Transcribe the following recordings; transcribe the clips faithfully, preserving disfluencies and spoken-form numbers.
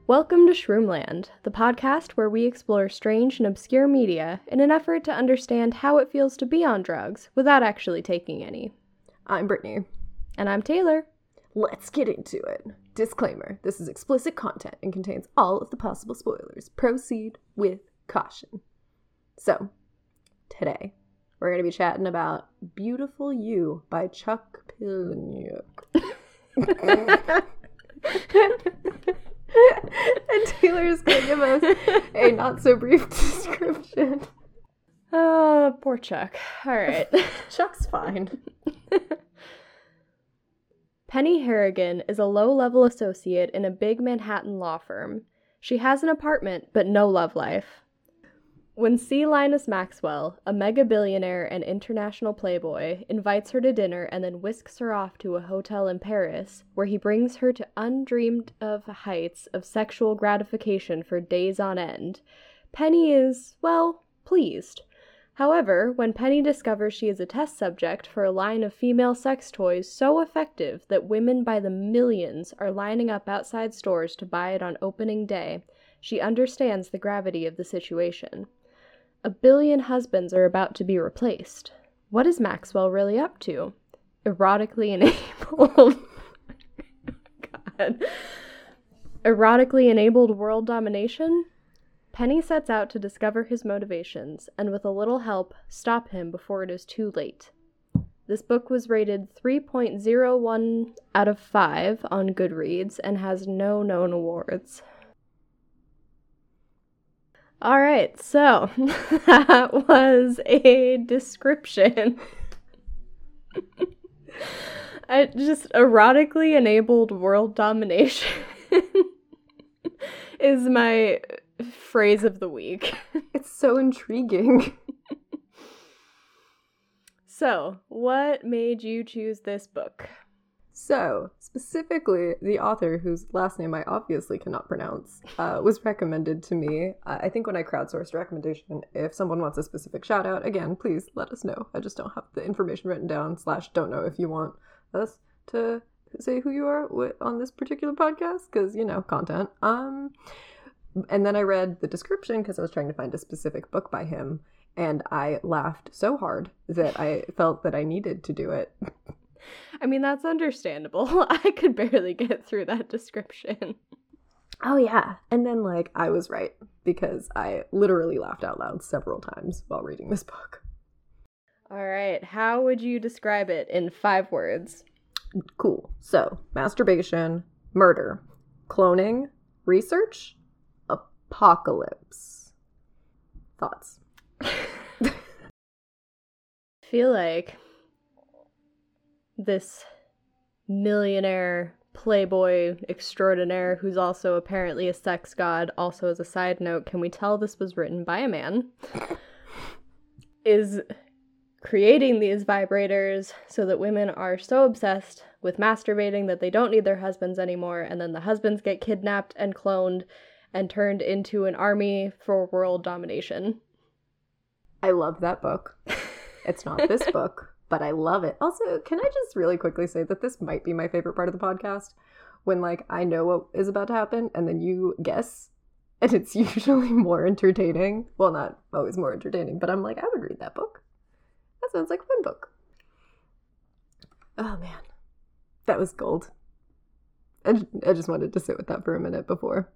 Welcome to Shroomland, the podcast where we explore strange and obscure media in an effort to understand how it feels to be on drugs without actually taking any. I'm Brittany. And I'm Taylor. Let's get into it. Disclaimer, this is explicit content and contains all of the possible spoilers. Proceed with caution. So, today, we're going to be chatting about Beautiful You by Chuck Palahniuk. And Taylor's going to give us a not-so-brief description. Oh, poor Chuck. All right. Chuck's fine. Penny Harrigan is a low-level associate in a big Manhattan law firm. She has an apartment, but no love life. When C. Linus Maxwell, a mega-billionaire and international playboy, invites her to dinner and then whisks her off to a hotel in Paris, where he brings her to undreamed-of heights of sexual gratification for days on end, Penny is, well, pleased. However, when Penny discovers she is a test subject for a line of female sex toys so effective that women by the millions are lining up outside stores to buy it on opening day, she understands the gravity of the situation. A billion husbands are about to be replaced. What is Maxwell really up to? Erotically enabled... God. Erotically enabled world domination? Penny sets out to discover his motivations, and with a little help, stop him before it is too late. This book was rated three point oh one out of five on Goodreads and has no known awards. All right, so that was a description. I just erotically enabled world domination is my phrase of the week. It's so intriguing. So, what made you choose this book? So, specifically, the author, whose last name I obviously cannot pronounce, uh, was recommended to me. Uh, I think when I crowdsourced a recommendation, if someone wants a specific shout out, again, please let us know. I just don't have the information written down, slash don't know if you want us to say who you are on this particular podcast, because, you know, content. Um, and then I read the description because I was trying to find a specific book by him, and I laughed so hard that I felt that I needed to do it. I mean, that's understandable. I could barely get through that description. Oh, yeah. And then, like, I was right, because I literally laughed out loud several times while reading this book. All right. How would you describe it in five words? Cool. So, masturbation, murder, cloning, research, apocalypse. Thoughts? I feel like this millionaire playboy extraordinaire who's also apparently a sex god, also as a side note, can we tell this was written by a man, is creating these vibrators so that women are so obsessed with masturbating that they don't need their husbands anymore, and then the husbands get kidnapped and cloned and turned into an army for world domination. I love that book. It's not this book. But I love it. Also, can I just really quickly say that this might be my favorite part of the podcast? When, like, I know what is about to happen, and then you guess, and it's usually more entertaining. Well, not always more entertaining, but I'm like, I would read that book. That sounds like a fun book. Oh, man. That was gold. I, I just wanted to sit with that for a minute before.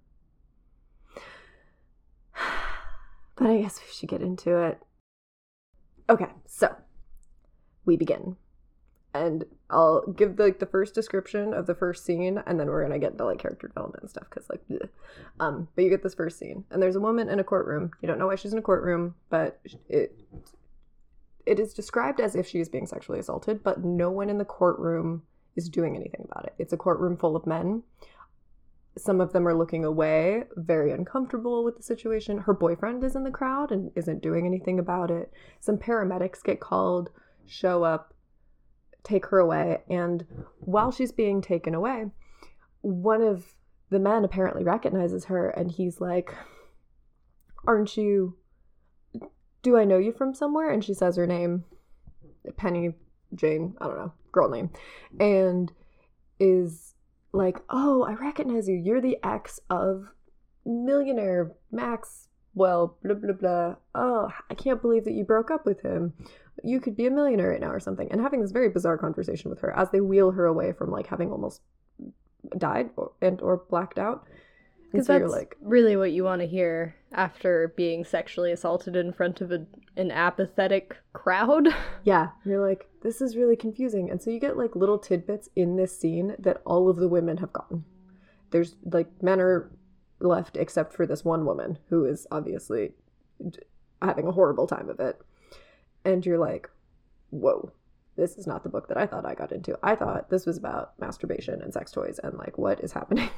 But I guess we should get into it. Okay, so we begin. And I'll give like the first description of the first scene, and then we're gonna get into like character development and stuff, because like bleh. um but you get this first scene, and there's a woman in a courtroom. You don't know why she's in a courtroom, but it it is described as if she is being sexually assaulted, but no one in the courtroom is doing anything about it. It's a courtroom full of men. Some of them are looking away, very uncomfortable with the situation. Her boyfriend is in the crowd and isn't doing anything about it. Some paramedics get called, show up, take her away, and while she's being taken away, one of the men apparently recognizes her, and he's like, aren't you, do I know you from somewhere? And she says her name, Penny Jane, I don't know, girl name, and is like, oh, I recognize you. You're the ex of millionaire Maxwell, blah, blah, blah. Oh, I can't believe that you broke up with him. You could be a millionaire right now or something. And having this very bizarre conversation with her as they wheel her away from like having almost died or, and or blacked out. Because so that's like, really what you want to hear after being sexually assaulted in front of a, an apathetic crowd. Yeah, you're like, this is really confusing. And so you get like little tidbits in this scene that all of the women have gotten. There's like, men are left except for this one woman who is obviously having a horrible time of it. And you're like, whoa, this is not the book that I thought I got into. I thought this was about masturbation and sex toys and like, what is happening?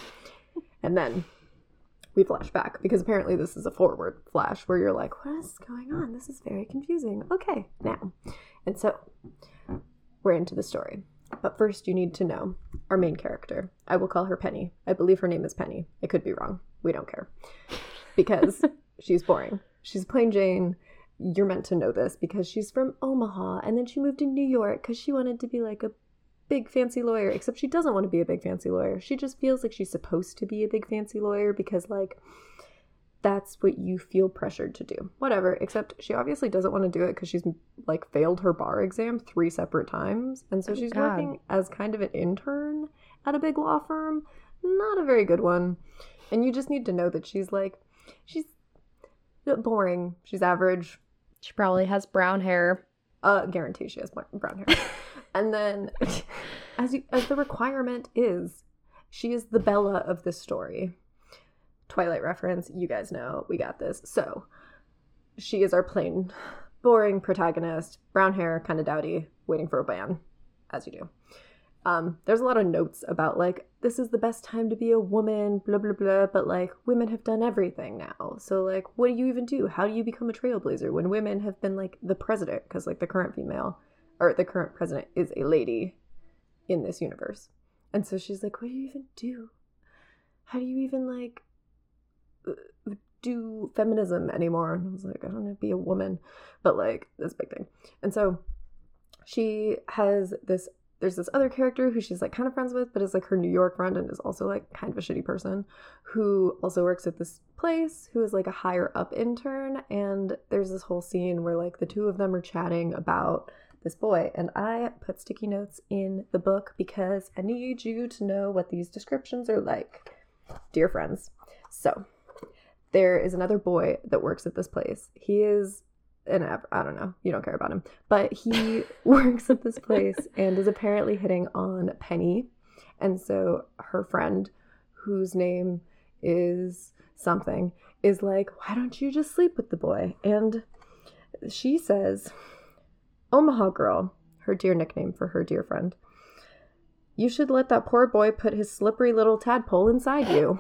And then we flash back because apparently this is a forward flash where you're like, what is going on? This is very confusing. Okay, now. And so we're into the story. But first you need to know our main character. I will call her Penny. I believe her name is Penny. I could be wrong. We don't care. Because she's boring. She's plain Jane. You're meant to know this because she's from Omaha. And then she moved to New York because she wanted to be like a big fancy lawyer, except she doesn't want to be a big fancy lawyer. She just feels like she's supposed to be a big fancy lawyer because like that's what you feel pressured to do. Whatever, except she obviously doesn't want to do it because she's like failed her bar exam three separate times. And so she's oh, working as kind of an intern at a big law firm. Not a very good one. And you just need to know that she's like, she's boring. She's average. She probably has brown hair. Uh, guarantee she has brown hair. And then, as you, as the requirement is, she is the Bella of this story. Twilight reference, you guys know, we got this. So, she is our plain, boring protagonist, brown hair, kind of dowdy, waiting for a ban, as you do. Um, there's a lot of notes about, like, this is the best time to be a woman, blah, blah, blah, but, like, women have done everything now. So, like, what do you even do? How do you become a trailblazer when women have been, like, the president? Because, like, the current female... or the current president is a lady in this universe. And so she's like, what do you even do? How do you even, like, do feminism anymore? And I was like, I don't know, be a woman. But, like, this big thing. And so she has this, there's this other character who she's, like, kind of friends with, but is, like, her New York friend and is also, like, kind of a shitty person who also works at this place, who is, like, a higher up intern. And there's this whole scene where, like, the two of them are chatting about this boy, and I put sticky notes in the book because I need you to know what these descriptions are like, dear friends. So there is another boy that works at this place. He is an I don't know, you don't care about him, but he works at this place and is apparently hitting on Penny. And so her friend, whose name is something, is like, why don't you just sleep with the boy? And she says, Omaha girl, her dear nickname for her dear friend, you should let that poor boy put his slippery little tadpole inside you.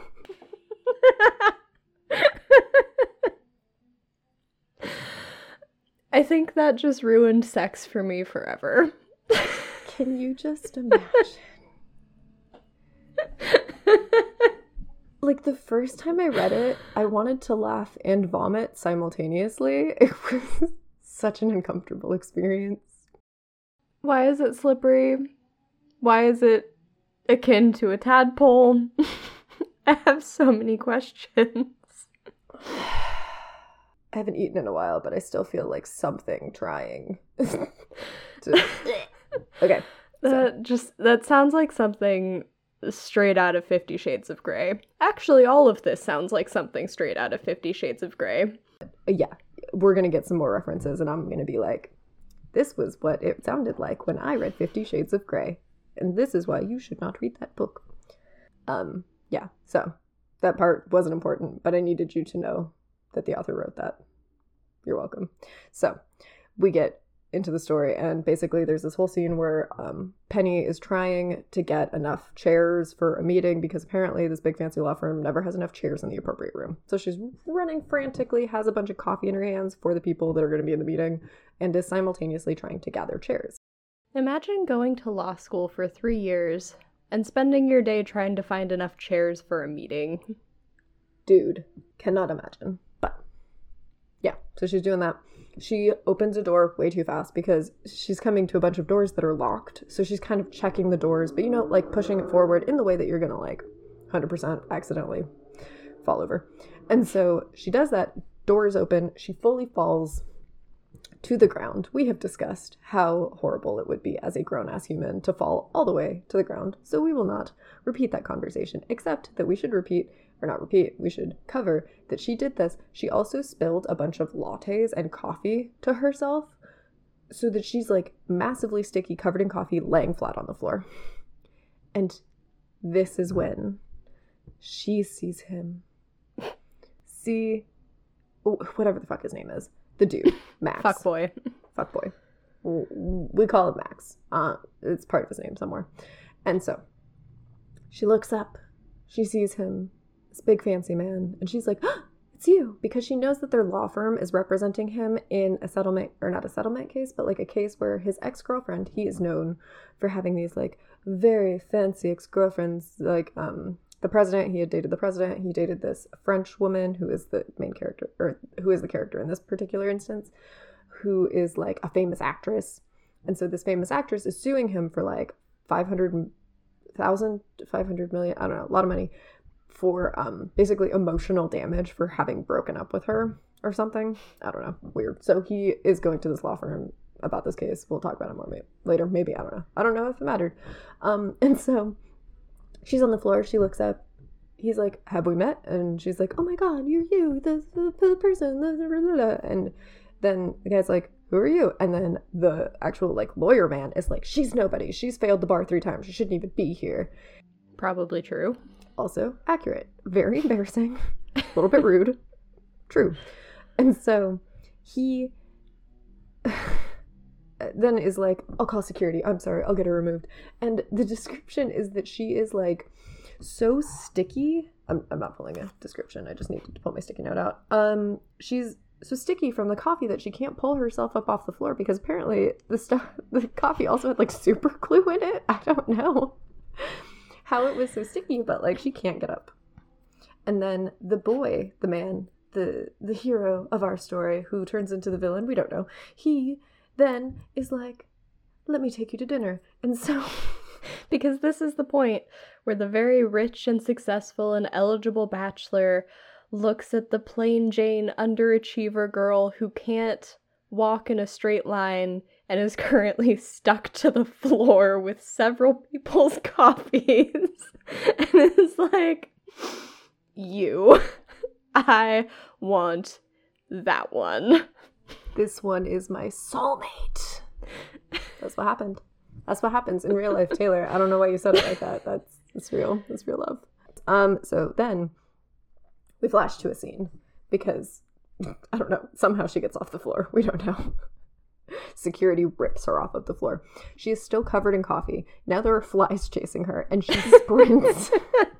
I think that just ruined sex for me forever. Can you just imagine? Like, the first time I read it, I wanted to laugh and vomit simultaneously. It was such an uncomfortable experience. Why is it slippery? Why is it akin to a tadpole? I have so many questions. I haven't eaten in a while, but I still feel like something trying. to... Okay. That so. just that sounds like something straight out of Fifty Shades of Grey. Actually, all of this sounds like something straight out of Fifty Shades of Grey. Yeah. We're going to get some more references, and I'm going to be like, this was what it sounded like when I read Fifty Shades of Grey, and this is why you should not read that book. Um, yeah, so that part wasn't important, but I needed you to know that the author wrote that. You're welcome. So we get into the story, and basically there's this whole scene where um, Penny is trying to get enough chairs for a meeting because apparently this big fancy law firm never has enough chairs in the appropriate room. So she's running frantically, has a bunch of coffee in her hands for the people that are going to be in the meeting, and is simultaneously trying to gather chairs. Imagine going to law school for three years and spending your day trying to find enough chairs for a meeting. Dude, cannot imagine. But yeah, so she's doing that. She opens a door way too fast because she's coming to a bunch of doors that are locked. So she's kind of checking the doors, but, you know, like pushing it forward in the way that you're going to, like, one hundred percent accidentally fall over. And so she does that, doors open, she fully falls to the ground. We have discussed how horrible it would be as a grown-ass human to fall all the way to the ground, so we will not repeat that conversation, except that we should repeat, or not repeat, we should cover that she did this. She also spilled a bunch of lattes and coffee to herself, so that she's like massively sticky, covered in coffee, laying flat on the floor. And this is when she sees him. See, whatever the fuck his name is. The dude, Max. Fuck boy. Fuck boy. We call him Max. Uh, it's part of his name somewhere. And so she looks up. She sees him, this big fancy man, and she's like, oh, it's you, because she knows that their law firm is representing him in a settlement, or not a settlement case, but like a case where his ex-girlfriend, he is known for having these like very fancy ex-girlfriends, like um the president, he had dated the president, he dated this French woman who is the main character, or who is the character in this particular instance, who is like a famous actress. And so this famous actress is suing him for like five hundred thousand, five hundred million, I don't know, a lot of money, for um basically emotional damage for having broken up with her or something. I don't know. Weird. So he is going to this law firm about this case. We'll talk about it more maybe, later. Maybe. I don't know. I don't know if it mattered. Um, and so she's on the floor. She looks up. He's like, have we met? And she's like, oh my God, you're you, the, the, the person. The, the, the, the. And then the guy's like, who are you? And then the actual like lawyer man is like, she's nobody. She's failed the bar three times. She shouldn't even be here. Probably true. Also accurate. Very embarrassing. A little bit rude. True. And so he then is like, I'll call security. I'm sorry. I'll get her removed. And the description is that she is like so sticky. I'm, I'm not pulling a description. I just need to pull my sticky note out. Um, she's so sticky from the coffee that she can't pull herself up off the floor because apparently the stuff, the coffee also had like super glue in it. I don't know how it was so sticky, but like she can't get up. And then the boy, the man, the the hero of our story who turns into the villain, we don't know, he then is like, let me take you to dinner. And so because this is the point where the very rich and successful and eligible bachelor looks at the plain Jane underachiever girl who can't walk in a straight line and is currently stuck to the floor with several people's coffees and is like, you, I want that one. This one is my soulmate. That's what happened. That's what happens in real life, Taylor. I don't know why you said it like that. That's it's real. That's real love. Um. So then we flash to a scene because I don't know. Somehow she gets off the floor. We don't know. Security rips her off of the floor. She is still covered in coffee. Now there are flies chasing her, and she sprints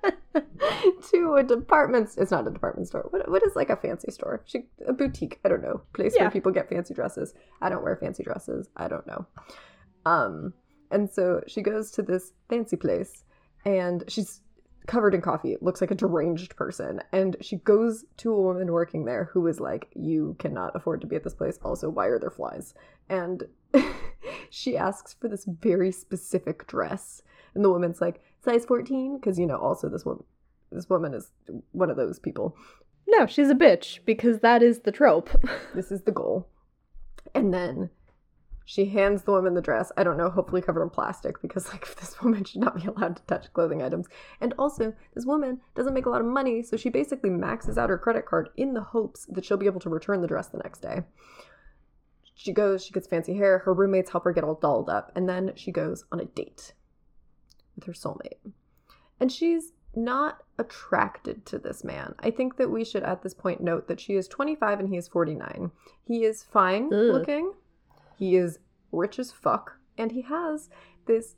to a department. It's not a department store. What what is like a fancy store? She a boutique. I don't know. Place yeah. where people get fancy dresses. I don't wear fancy dresses. I don't know. Um, and so she goes to this fancy place, and she's covered in coffee. It looks like a deranged person. And she goes to a woman working there who is like, you cannot afford to be at this place. Also, why are there flies? And she asks for this very specific dress. And the woman's like, size fourteen? Because, you know, also this woman, this woman is one of those people. No, she's a bitch, because that is the trope. This is the goal. And then she hands the woman the dress. I don't know, hopefully covered in plastic, because like this woman should not be allowed to touch clothing items. And also, this woman doesn't make a lot of money, so she basically maxes out her credit card in the hopes that she'll be able to return the dress the next day. She goes, she gets fancy hair, her roommates help her get all dolled up, and then she goes on a date with her soulmate. And she's not attracted to this man. I think that we should at this point note that she is twenty-five and he is forty-nine. He is fine Ugh. looking. He is rich as fuck, and he has this,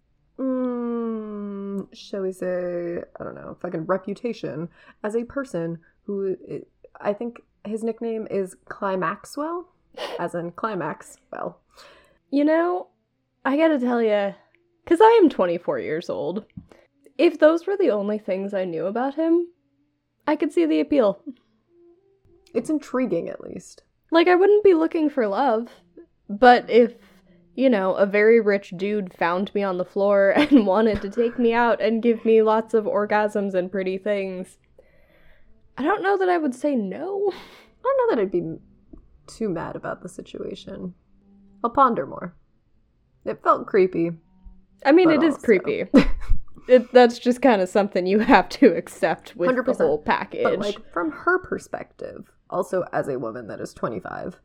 mm, shall we say, I don't know, fucking reputation as a person who, I think his nickname is Climaxwell, as in climax, well. You know, I gotta tell you, because I am twenty-four years old, if those were the only things I knew about him, I could see the appeal. It's intriguing, at least. Like, I wouldn't be looking for love. But if, you know, a very rich dude found me on the floor and wanted to take me out and give me lots of orgasms and pretty things, I don't know that I would say no. I don't know that I'd be too mad about the situation. I'll ponder more. It felt creepy. I mean, but it is also- creepy. It, that's just kind of something you have to accept with one hundred percent. the whole package. But, like, from her perspective, also as a woman that is twenty-five,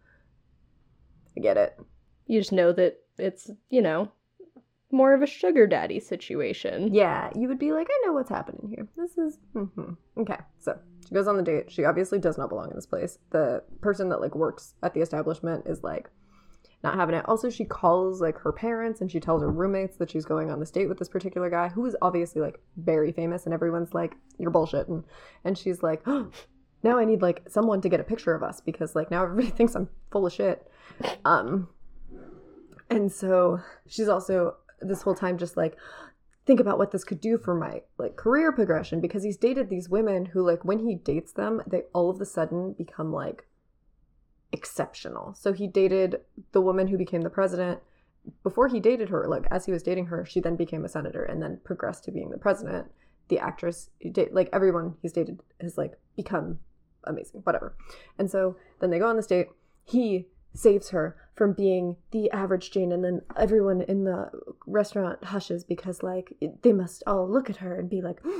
I get it. You just know that it's, you know, more of a sugar daddy situation. Yeah, you would be like, I know what's happening here. This is... Mm-hmm. Okay, so she goes on the date. She obviously does not belong in this place. The person that, like, works at the establishment is, like, not having it. Also, she calls, like, her parents and she tells her roommates that she's going on this date with this particular guy who is obviously, like, very famous, and everyone's like, you're bullshitting. And she's like, oh, now I need, like, someone to get a picture of us because, like, now everybody thinks I'm full of shit. Um, and so she's also this whole time just like, think about what this could do for my, like, career progression, because he's dated these women who, like, when he dates them, they all of a sudden become, like, exceptional. So he dated the woman who became the president. Before he dated her, like, as he was dating her, she then became a senator and then progressed to being the president. The actress, like, everyone he's dated has, like, become amazing, whatever. And so then they go on this date. He saves her from being the average Jane, and then everyone in the restaurant hushes because, like, they must all look at her and be like,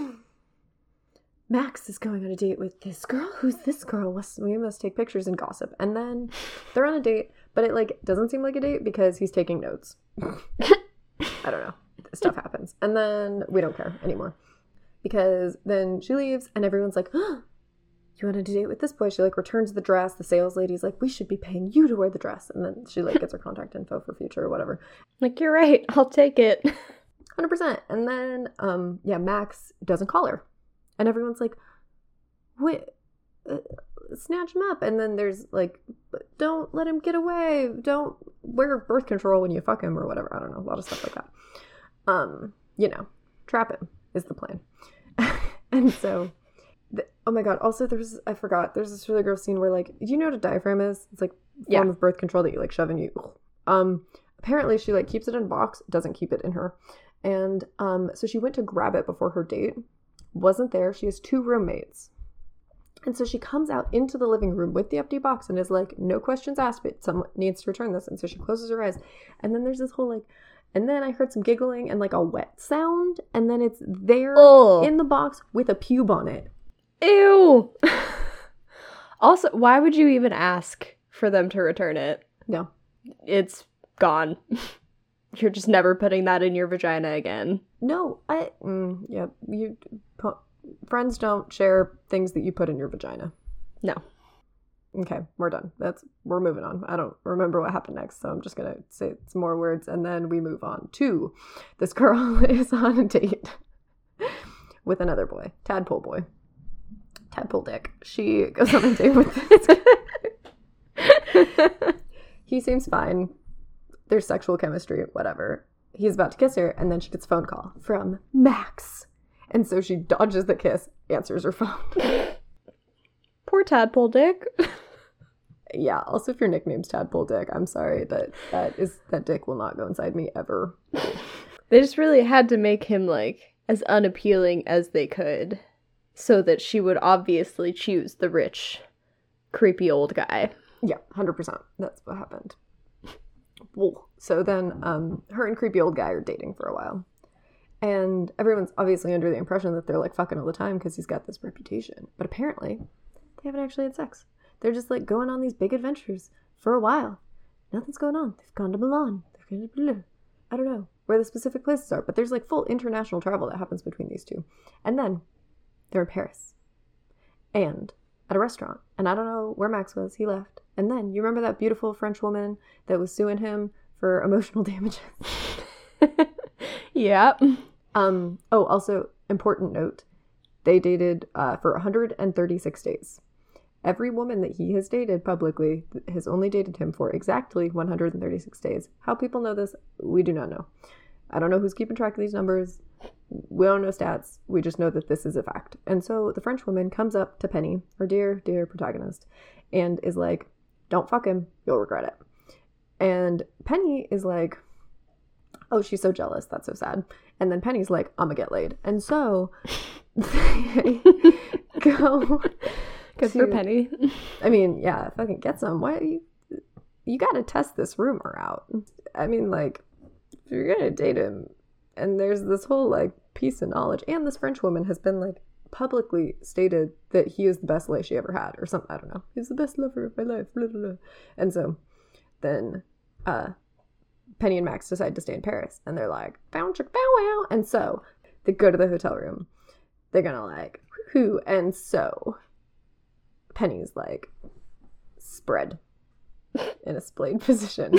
Max is going on a date with this girl. Who's this girl? We must take pictures and gossip. And then they're on a date, but it, like, doesn't seem like a date because he's taking notes. I don't know. Stuff happens. And then we don't care anymore. Because then she leaves and everyone's like, oh, you want to date with this boy? She, like, returns the dress. The sales lady's like, we should be paying you to wear the dress. And then she, like, gets her contact info for future or whatever. Like, you're right. I'll take it. one hundred percent. And then, um, yeah, Max doesn't call her. And everyone's like, wait, uh, snatch him up. And then there's, like, don't let him get away. Don't wear birth control when you fuck him or whatever. I don't know. A lot of stuff like that. Um, you know, trap him is the plan. And so, the, oh my God. Also, there's, I forgot, there's this really gross scene where, like, do you know what a diaphragm is? It's, like, a form Yeah. of birth control that you, like, shove in you. Um, apparently she, like, keeps it in a box, doesn't keep it in her. And, um, so she went to grab it before her date. Wasn't there. She has two roommates. And so she comes out into the living room with the empty box and is like, no questions asked, but someone needs to return this. And so she closes her eyes. And then there's this whole, like, and then I heard some giggling and, like, a wet sound. And then it's there Oh. in the box with a pube on it. Ew. Also, why would you even ask for them to return it? No. It's gone. You're just never putting that in your vagina again. No. I, mm, yeah, you, po- friends don't share things that you put in your vagina. No. Okay, we're done. That's we're moving on. I don't remember what happened next, so I'm just gonna say some more words and then we move on to this girl is on a date with another boy, Tadpole boy, Tadpole Dick. She goes on a date with this. He seems fine. There's sexual chemistry, whatever. He's about to kiss her, and then she gets a phone call from Max, and so she dodges the kiss, answers her phone. Poor Tadpole Dick. Yeah, also if your nickname's Tadpole Dick, I'm sorry, but that is that dick will not go inside me ever. They just really had to make him, like, as unappealing as they could so that she would obviously choose the rich, creepy old guy. Yeah, one hundred percent. That's what happened. Whoa. So then um, her and creepy old guy are dating for a while. And everyone's obviously under the impression that they're, like, fucking all the time because he's got this reputation. But apparently, they haven't actually had sex. They're just, like, going on these big adventures for a while. Nothing's going on. They've gone to Milan. They've gone to Blah. I don't know where the specific places are, but there's, like, full international travel that happens between these two. And then they're in Paris. And at a restaurant. And I don't know where Max was. He left. And then, you remember that beautiful French woman that was suing him for emotional damages? Yeah. Um. Oh, also, important note. They dated uh, for one hundred thirty-six days. Every woman that he has dated publicly has only dated him for exactly one hundred thirty-six days. How people know this, we do not know. I don't know who's keeping track of these numbers. We don't know stats. We just know that this is a fact. And so the French woman comes up to Penny, our dear, dear protagonist, and is like, don't fuck him. You'll regret it. And Penny is like, oh, she's so jealous. That's so sad. And then Penny's like, I'm gonna get laid. And so they go Good for Penny. I mean, yeah, fucking get some. Why you? You got to test this rumor out. I mean, like, if you're gonna date him, and there's this whole like piece of knowledge, and this French woman has been like publicly stated that he is the best lay she ever had, or something. I don't know. He's the best lover of my life. Blah, blah, blah. And so, then, uh, Penny and Max decide to stay in Paris, and they're like, bow chick bow wow, and so they go to the hotel room. They're gonna like, whoo, and so Penny's like spread in a splayed position,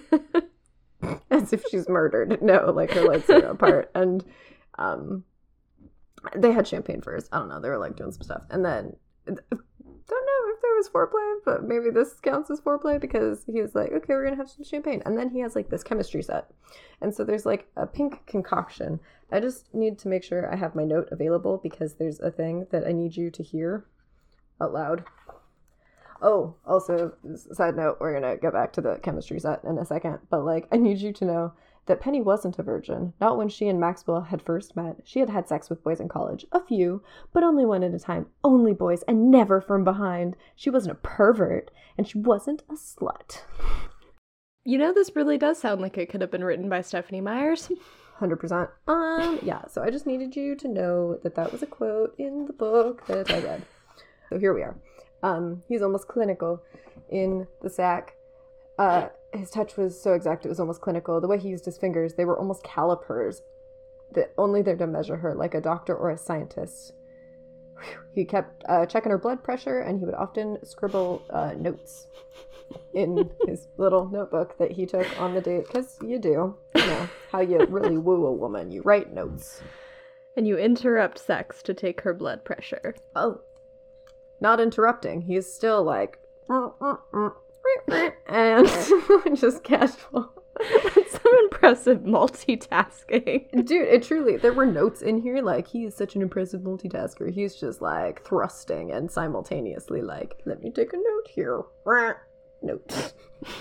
as if she's murdered. No, like her legs are apart, and um, they had champagne first. I don't know. They were like doing some stuff, and then I don't know if there was foreplay, but maybe this counts as foreplay because he was like, okay, we're gonna have some champagne, and then he has like this chemistry set, and so there's like a pink concoction. I just need to make sure I have my note available because there's a thing that I need you to hear out loud. Oh, also, side note, we're gonna get back to the chemistry set in a second, but like, I need you to know that Penny wasn't a virgin. Not when she and Maxwell had first met. She had had sex with boys in college. A few, but only one at a time. Only boys, and never from behind. She wasn't a pervert, and she wasn't a slut. You know, this really does sound like it could have been written by Stephanie Myers. one hundred percent. Um, yeah, so I just needed you to know that that was a quote in the book that I read. So here we are. Um, he's almost clinical in the sack. Uh, his touch was so exact, it was almost clinical. The way he used his fingers, they were almost calipers, that only there to measure her, like a doctor or a scientist. Whew. He kept uh, checking her blood pressure, and he would often scribble uh, notes in his little notebook that he took on the date, because you do. You know, how you really woo a woman. You write notes. And you interrupt sex to take her blood pressure. Oh. Not interrupting. He's still like, mm, mm, mm, and just casual. That's some impressive multitasking. Dude, it truly, there were notes in here, like, he is such an impressive multitasker. He's just, like, thrusting and simultaneously, like, let me take a note here. Note.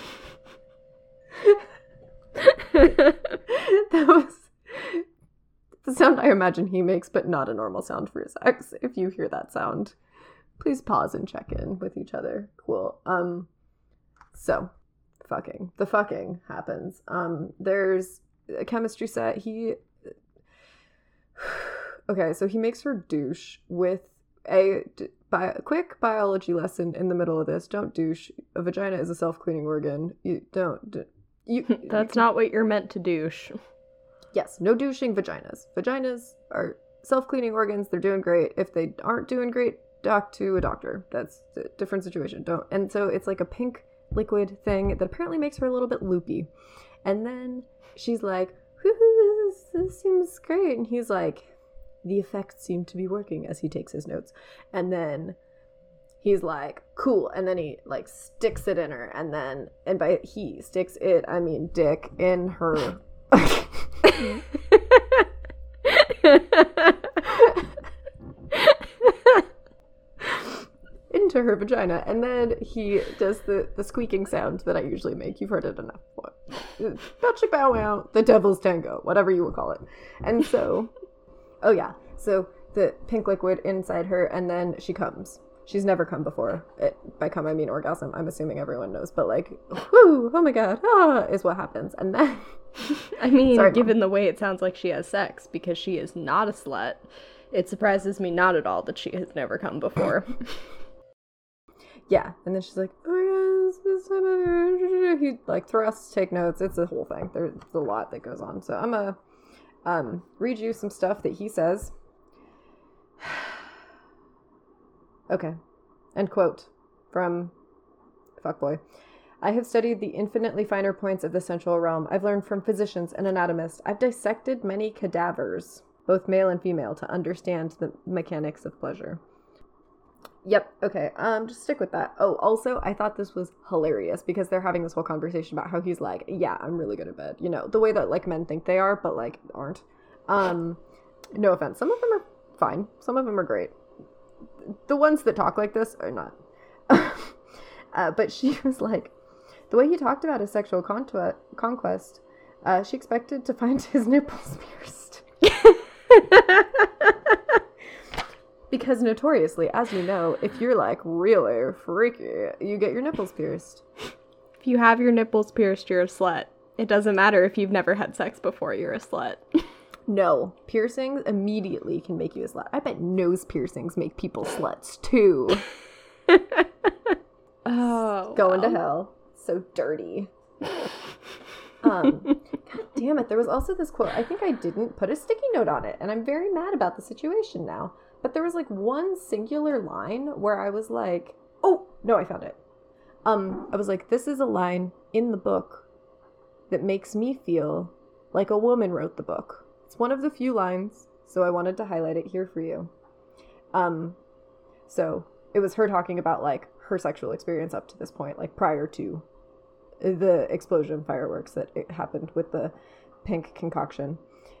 That was the sound I imagine he makes, but not a normal sound for his ex. If you hear that sound, please pause and check in with each other. Cool. Um, so, fucking. The fucking happens. Um, there's a chemistry set. He... Okay, so he makes her douche with a, bi- a quick biology lesson in the middle of this. Don't douche. A vagina is a self-cleaning organ. You don't... D- you. That's you, not what you're meant to douche. Yes, no douching vaginas. Vaginas are self-cleaning organs. They're doing great. If they aren't doing great, doc to a doctor. That's a different situation. Don't. And so it's like a pink liquid thing that apparently makes her a little bit loopy. And then she's like, whoo, this, this seems great. And he's like, the effects seem to be working, as he takes his notes. And then he's like, cool. And then he like sticks it in her. And then, and by he sticks it, I mean dick in her. Into her vagina, and then he does the the squeaking sound that I usually make. You've heard it enough. What? Bow chick bow wow, the devil's tango, whatever you would call it. And so, oh yeah, so the pink liquid inside her, and then she comes. She's never come before. It, by come I mean orgasm. I'm assuming everyone knows, but like, whoo, oh my god, ah, is what happens. And then, I mean, sorry, given Mom. the way it sounds like she has sex, because she is not a slut, it surprises me not at all that she has never come before. Yeah, and then she's like, oh yeah, this time he like thrusts, take notes. It's a whole thing. There's a lot that goes on. So I'm gonna um, read you some stuff that he says. Okay, end quote from Fuckboy. I have studied the infinitely finer points of the sensual realm. I've learned from physicians and anatomists. I've dissected many cadavers, both male and female, to understand the mechanics of pleasure. Yep, okay, um, just stick with that. Oh, also, I thought this was hilarious because they're having this whole conversation about how he's like, yeah, I'm really good at bed. You know, the way that, like, men think they are, but, like, aren't. Um, no offense. Some of them are fine. Some of them are great. The ones that talk like this are not. uh, but she was like, the way he talked about his sexual contu- conquest, uh, she expected to find his nipples pierced. Because notoriously, as you know, if you're like really freaky, you get your nipples pierced. If you have your nipples pierced, you're a slut. It doesn't matter if you've never had sex before, you're a slut. No, piercings immediately can make you a slut. I bet nose piercings make people sluts too. Oh, going wow. to hell. So dirty. um, God damn it. There was also this quote. I think I didn't put a sticky note on it, and I'm very mad about the situation now. But there was like one singular line where I was like, oh, no, I found it. Um, I was like, this is a line in the book that makes me feel like a woman wrote the book. It's one of the few lines, so I wanted to highlight it here for you. Um, so it was her talking about like her sexual experience up to this point, like prior to the explosion fireworks that it happened with the pink concoction.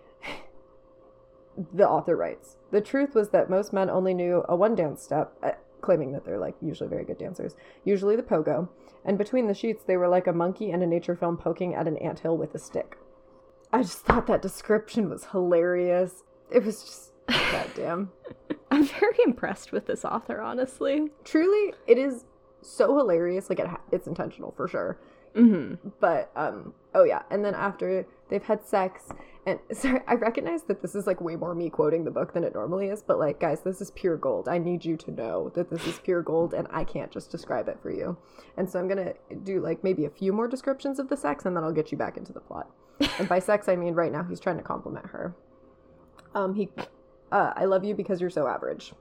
The author writes, the truth was that most men only knew a one dance step, uh, claiming that they're like usually very good dancers, usually the pogo, and between the sheets they were like a monkey and a nature film poking at an anthill with a stick. I just thought that description was hilarious. It was just goddamn. I'm very impressed with this author, honestly. Truly, it is so hilarious. Like it ha- it's intentional for sure. Mm-hmm. But um, oh yeah, and then after they've had sex, and sorry, I recognize that this is like way more me quoting the book than it normally is. But like, guys, this is pure gold. I need you to know that this is pure gold, and I can't just describe it for you. And so I'm gonna do like maybe a few more descriptions of the sex, and then I'll get you back into the plot. And by sex, I mean right now he's trying to compliment her. Um, he, uh, I love you because you're so average.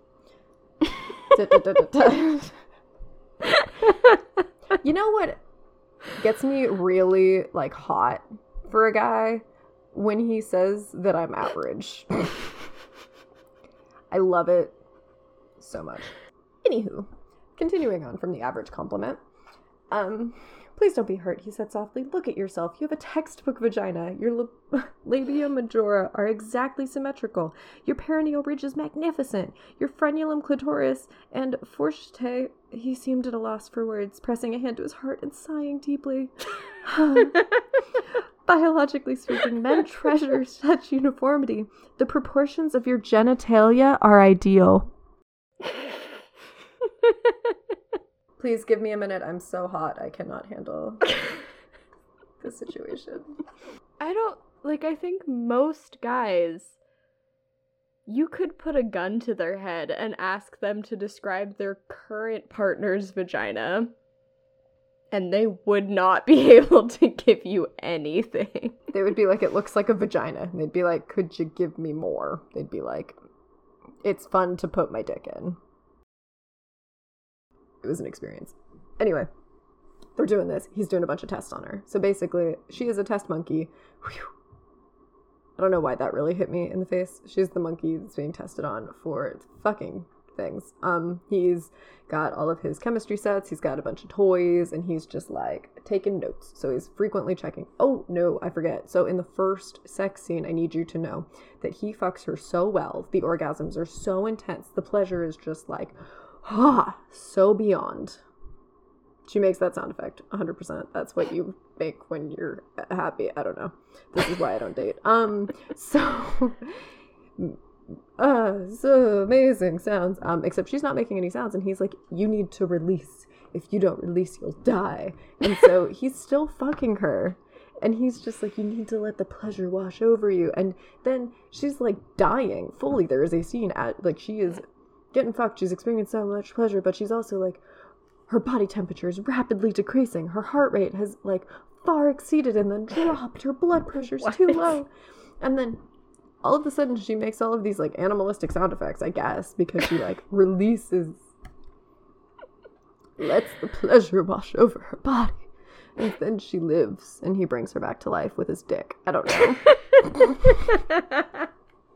You know what gets me really like hot for a guy? When he says that I'm average. I love it so much. Anywho, continuing on from the average compliment. Um, please don't be hurt, he said softly. Look at yourself. You have a textbook vagina. Your lab- labia majora are exactly symmetrical. Your perineal ridge is magnificent. Your frenulum clitoris and fourchette. He seemed at a loss for words, pressing a hand to his heart and sighing deeply. Biologically speaking, men treasure such uniformity. The proportions of your genitalia are ideal. Please give me a minute. I'm so hot. I cannot handle this situation. I don't, like, I think most guys, you could put a gun to their head and ask them to describe their current partner's vagina, and they would not be able to give you anything. They would be like, it looks like a vagina. And they'd be like, could you give me more? They'd be like, it's fun to put my dick in. It was an experience. Anyway, they're doing this. He's doing a bunch of tests on her. So basically, she is a test monkey. Whew. I don't know why that really hit me in the face. She's the monkey that's being tested on for fucking things. Um, he's got all of his chemistry sets, he's got a bunch of toys, and he's just like taking notes. So he's frequently checking. Oh no, I forget. So in the first sex scene, I need you to know that he fucks her so well. The orgasms are so intense. The pleasure is just like, ah, so beyond. She makes that sound effect one hundred percent. That's what you make when you're happy. I don't know. This is why I don't date. Um, so uh, so amazing sounds. Um, except she's not making any sounds, and he's like, you need to release. If you don't release, you'll die. And so he's still fucking her. And he's just like, you need to let the pleasure wash over you. And then she's like dying fully. There is a scene at, like, she is getting fucked. She's experiencing so much pleasure, but she's also like, her body temperature is rapidly decreasing. Her heart rate has like far exceeded and then dropped. Her blood pressure's What? too low. And then all of a sudden she makes all of these like animalistic sound effects, I guess, because she like releases, lets the pleasure wash over her body. And then she lives and he brings her back to life with his dick. I don't know.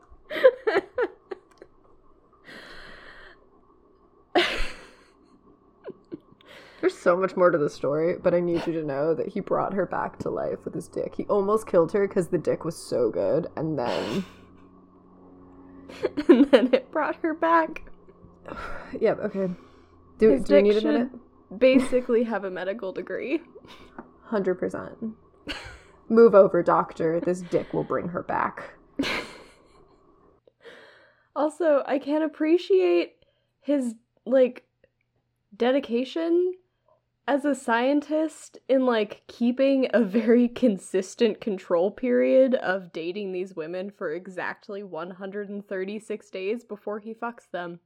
There's so much more to the story, but I need you to know that he brought her back to life with his dick. He almost killed her because the dick was so good, and then... and then it brought her back. Yep, okay. Do, His do we dick need a should minute? basically have a medical degree. one hundred percent. Move over, doctor. This dick will bring her back. Also, I can appreciate his, like, dedication as a scientist in, like, keeping a very consistent control period of dating these women for exactly one hundred thirty-six days before he fucks them.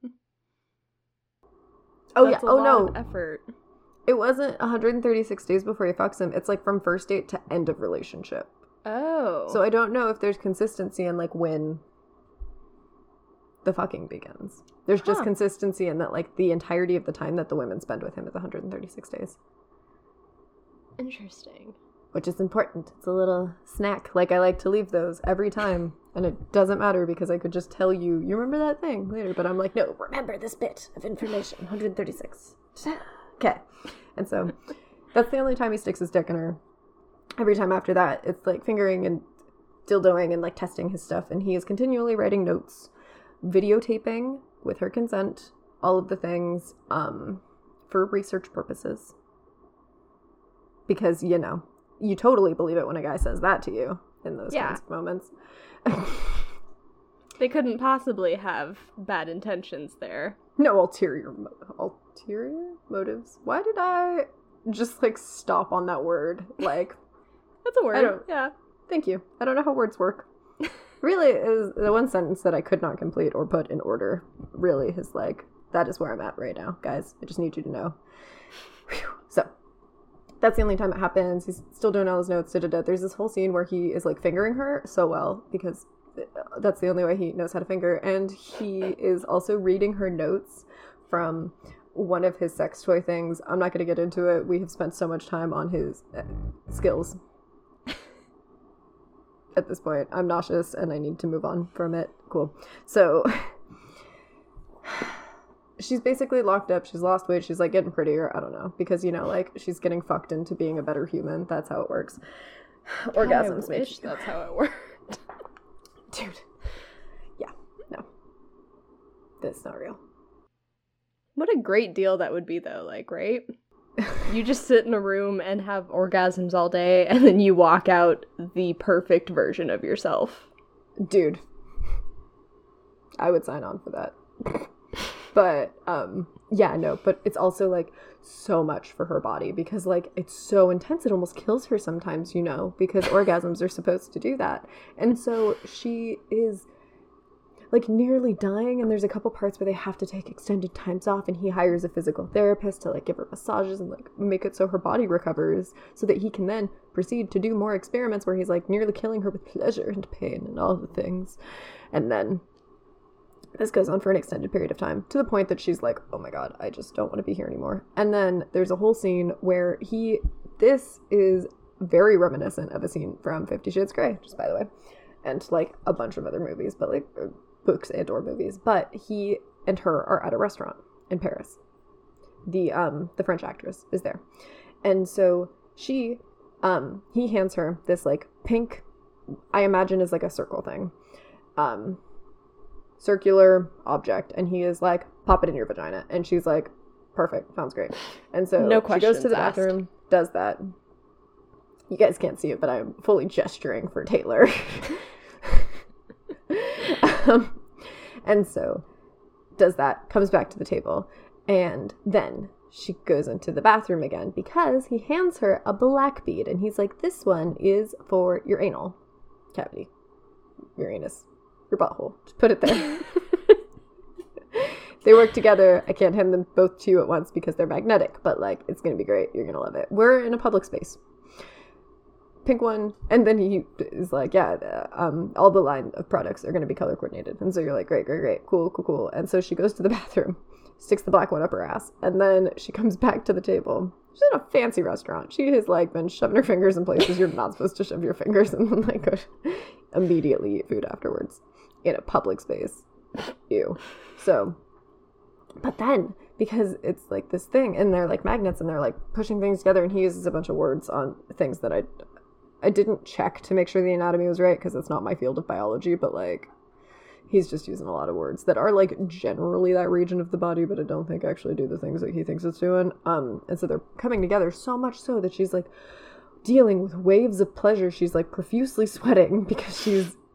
Oh, That's yeah. a Oh, lot no. of effort. It wasn't one hundred thirty-six days before he fucks him. It's, like, from first date to end of relationship. Oh. So I don't know if there's consistency in, like, when the fucking begins. There's just Huh. consistency in that, like, the entirety of the time that the women spend with him is one hundred thirty-six days. Interesting. Which is important. It's a little snack. Like, I like to leave those every time. And it doesn't matter because I could just tell you, you remember that thing later. But I'm like, no, remember this bit of information. one hundred thirty-six. Okay. And so that's the only time he sticks his dick in her. Every time after that, it's like fingering and dildoing and like testing his stuff. And he is continually writing notes, videotaping with her consent, all of the things um, for research purposes. Because, you know, you totally believe it when a guy says that to you in those Yeah. kinds of moments. They couldn't possibly have bad intentions there. No ulterior mo- ulterior motives. Why did I just like stop on that word? Like, That's a word. I don't- Yeah. thank you. I don't know how words work. Really, it is the one sentence that I could not complete or put in order. Really is like, that is where I'm at right now, guys. I just need you to know. Whew. So, that's the only time it happens. He's still doing all his notes. Da, da, da. There's this whole scene where he is like fingering her so well because that's the only way he knows how to finger. And he is also reading her notes from one of his sex toy things. I'm not going to get into it. We have spent so much time on his uh, skills. At this point, I'm nauseous and I need to move on from it. Cool. So she's basically locked up. She's lost weight. She's like getting prettier. I don't know. Because, you know, like she's getting fucked into being a better human. That's how it works. Orgasms I make wish you- that's how it worked. Dude. Yeah. No. That's not real. What a great deal that would be, though, like, right? You just sit in a room and have orgasms all day, and then you walk out the perfect version of yourself. Dude. I would sign on for that. But, um, yeah, no, but it's also, like, so much for her body because, like, it's so intense, it almost kills her sometimes, you know, because orgasms are supposed to do that. And so she is, like, nearly dying, and there's a couple parts where they have to take extended times off, and he hires a physical therapist to, like, give her massages and, like, make it so her body recovers so that he can then proceed to do more experiments where he's, like, nearly killing her with pleasure and pain and all the things. And then this goes on for an extended period of time to the point that she's like, oh my god, I just don't want to be here anymore. And then there's a whole scene where he, this is very reminiscent of a scene from Fifty Shades Grey, just by the way, and like a bunch of other movies, but like books and or movies. But he and her are at a restaurant in Paris. The um the French actress is there. And so she, um, he hands her this like pink, I imagine is like a circle thing. Um, circular object, and he is like, pop it in your vagina, and she's like, perfect, sounds great. And so No she goes to the questions asked. bathroom, does that. You guys can't see it, but I'm fully gesturing for Taylor. um, and so does that, comes back to the table, and then she goes into the bathroom again because he hands her a black bead, and he's like, this one is for your anal cavity, your anus, your butthole. Just put it there. They work together. I can't hand them both to you at once because they're magnetic, but like, it's gonna be great. You're gonna love it. We're in a public space. Pink one, and then he is like, yeah, uh, um, all the line of products are gonna be color coordinated, and so you're like, great, great, great, cool, cool, cool. And so she goes to the bathroom, sticks the black one up her ass, and then she comes back to the table. She's in a fancy restaurant. She has like been shoving her fingers in places you're not supposed to shove your fingers, and then like go immediately eat food afterwards in a public space. Ew. So, but then because it's like this thing, and they're like magnets, and they're like pushing things together, and he uses a bunch of words on things that I, I didn't check to make sure the anatomy was right because it's not my field of biology, but like he's just using a lot of words that are like generally that region of the body, but I don't think actually do the things that he thinks it's doing. Um, and so they're coming together so much so that she's like dealing with waves of pleasure. She's like profusely sweating because she's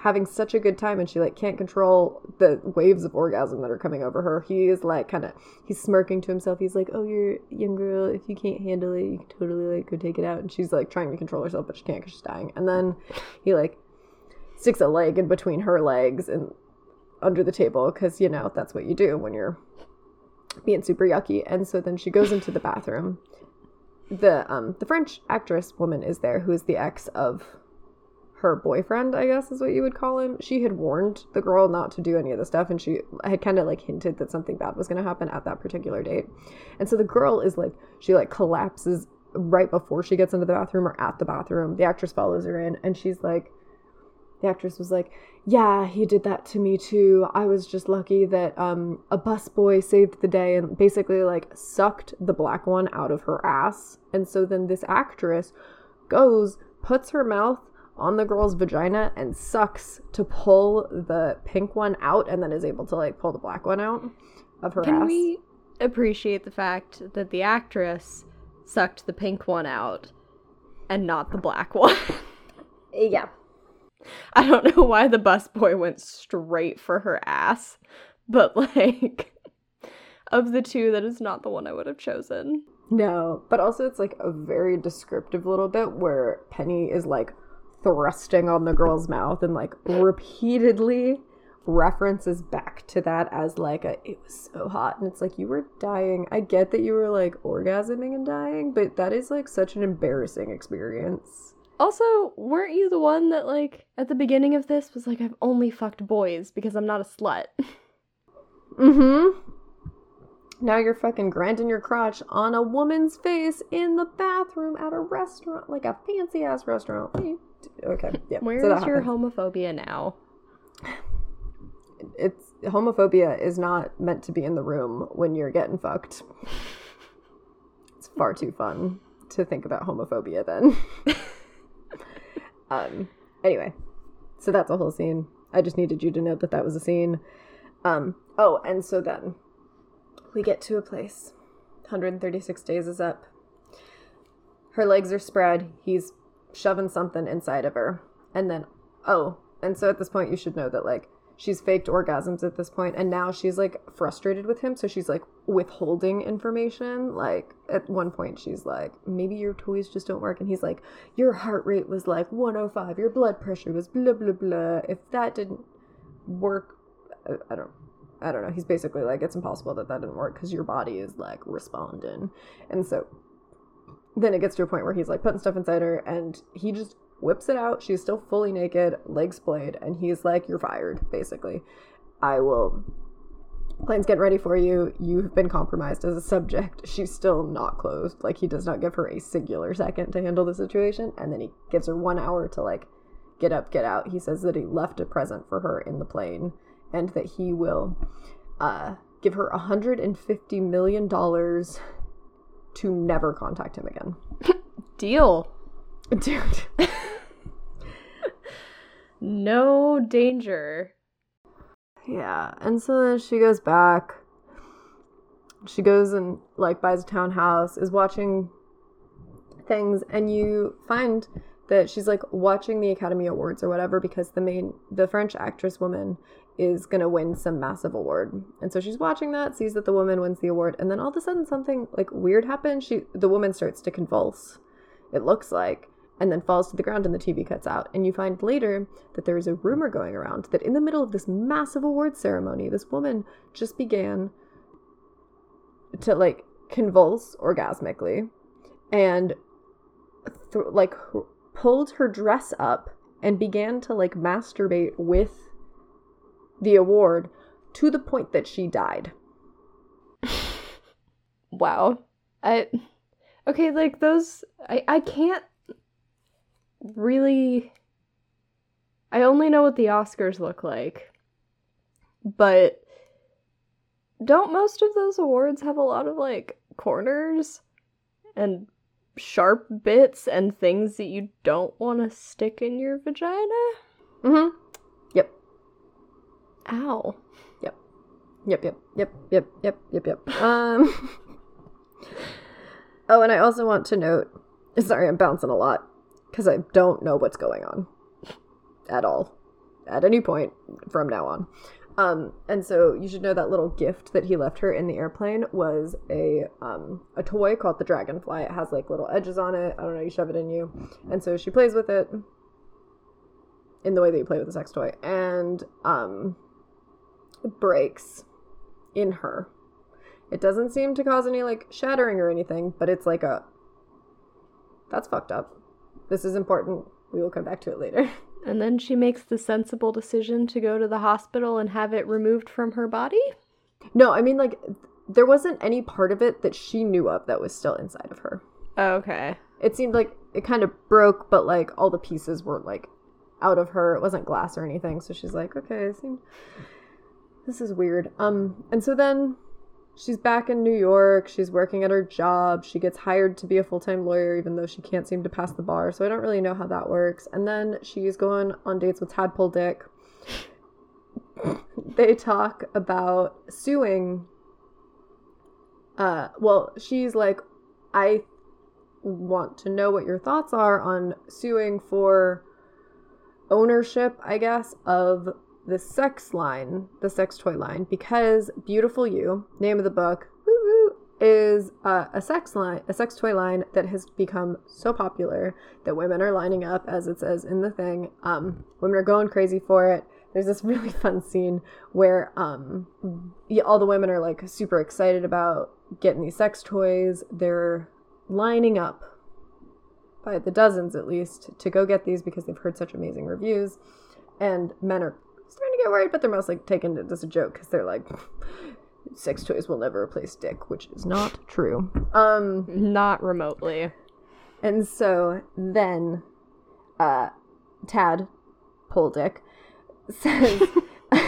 having such a good time and she like can't control the waves of orgasm that are coming over her. He is like kind of, he's smirking to himself. He's like, oh, you're a young girl. If you can't handle it, you can totally like go take it out. And she's like trying to control herself, but she can't because she's dying. And then he like sticks a leg in between her legs and under the table because, you know, that's what you do when you're being super yucky. And so then she goes into the bathroom. The um the French actress woman is there, who is the ex of her boyfriend, I guess is what you would call him. She had warned the girl not to do any of the stuff, and she had kind of like hinted that something bad was going to happen at that particular date. And so the girl is like, she like collapses right before she gets into the bathroom or at the bathroom. The actress follows her in, and she's like, the actress was like, yeah, he did that to me too. I was just lucky that um, a busboy saved the day, and basically like sucked the black one out of her ass. And so then this actress goes, puts her mouth on the girl's vagina and sucks to pull the pink one out, and then is able to like pull the black one out of her Can ass. Can we appreciate the fact that the actress sucked the pink one out and not the black one? Yeah. I don't know why the busboy went straight for her ass, but like, of the two, that is not the one I would have chosen. No, but also it's like a very descriptive little bit where Penny is like thrusting on the girl's mouth and like repeatedly references back to that as like a, it was so hot, and it's like, you were dying. I get that you were like orgasming and dying, but that is like such an embarrassing experience. Also, weren't you the one that, like, at the beginning of this was like, I've only fucked boys because I'm not a slut? Mm-hmm. Now you're fucking grinding your crotch on a woman's face in the bathroom at a restaurant, like a fancy-ass restaurant. Okay, yeah. Where so is your homophobia now? It's, homophobia is not meant to be in the room when you're getting fucked. It's far too fun to think about homophobia then. Um, anyway, so that's a whole scene. I just needed you to know that that was a scene. Um, oh, and so then we get to a place. one hundred thirty-six days is up. Her legs are spread. He's shoving something inside of her. And then, oh, and so at this point you should know that, like, she's faked orgasms at this point, and now she's, like, frustrated with him, so she's, like, withholding information. Like, at one point she's like, maybe your toys just don't work, and he's like, your heart rate was, like, one oh five, your blood pressure was blah, blah, blah. If that didn't work, I, I don't I don't know. He's basically like, it's impossible that that didn't work because your body is, like, responding. And so then it gets to a point where he's, like, putting stuff inside her, and he just whips it out. She's still fully naked, legs splayed, and he's like, you're fired, basically. I will... Plane's getting ready for you. You've been compromised as a subject. She's still not closed. Like, he does not give her a singular second to handle the situation, and then he gives her one hour to, like, get up, get out. He says that he left a present for her in the plane, and that he will uh, give her one hundred fifty million dollars to never contact him again. Deal. Dude. No danger. Yeah, and so then she goes back. She goes and, like, buys a townhouse, is watching things, and you find that she's, like, watching the Academy Awards or whatever because the main, the French actress woman is gonna win some massive award. And so she's watching that, sees that the woman wins the award, and then all of a sudden something, like, weird happens. She, the woman starts to convulse, it looks like, and then falls to the ground, and the T V cuts out. And you find later that there is a rumor going around that in the middle of this massive award ceremony, this woman just began to, like, convulse orgasmically, and th- like pulled her dress up and began to, like, masturbate with the award to the point that she died. Wow. I okay, like, those I I can't really, I only know what the Oscars look like, but don't most of those awards have a lot of, like, corners and sharp bits and things that you don't want to stick in your vagina? Mm-hmm. Yep. Ow. Yep. Yep, yep, yep, yep, yep, yep, yep. Um. Oh, and I also want to note, sorry, I'm bouncing a lot, because I don't know what's going on at all. at any point from now on. Um, and so you should know that little gift that he left her in the airplane was a um, a toy called the Dragonfly. It has like little edges on it. I don't know, you shove it in you. And so she plays with it in the way that you play with a sex toy. And um, it breaks in her. It doesn't seem to cause any like shattering or anything, but it's like a, that's fucked up. This is important. We will come back to it later. And then she makes the sensible decision to go to the hospital and have it removed from her body? No, I mean, like, there wasn't any part of it that she knew of that was still inside of her. Okay. It seemed like it kind of broke, but, like, all the pieces were, like, out of her. It wasn't glass or anything, so she's like, okay, it seemed... this is weird. Um, and so then... she's back in New York. She's working at her job. She gets hired to be a full-time lawyer, even though she can't seem to pass the bar. So I don't really know how that works. And then she's going on dates with Tadpole Dick. They talk about suing. Uh, well, she's like, I want to know what your thoughts are on suing for ownership, I guess, of the sex line, the sex toy line, because Beautiful You, name of the book, woo woo, is uh, a sex line, a sex toy line that has become so popular that women are lining up, as it says in the thing. Um, women are going crazy for it. There's this really fun scene where um, yeah, all the women are like super excited about getting these sex toys. They're lining up by the dozens, at least, to go get these because they've heard such amazing reviews. And men are starting to get worried, but they're mostly taking it as a joke because they're like, sex toys will never replace dick, which is not true. Um, not remotely. And so then, uh, Tad Poldick says, I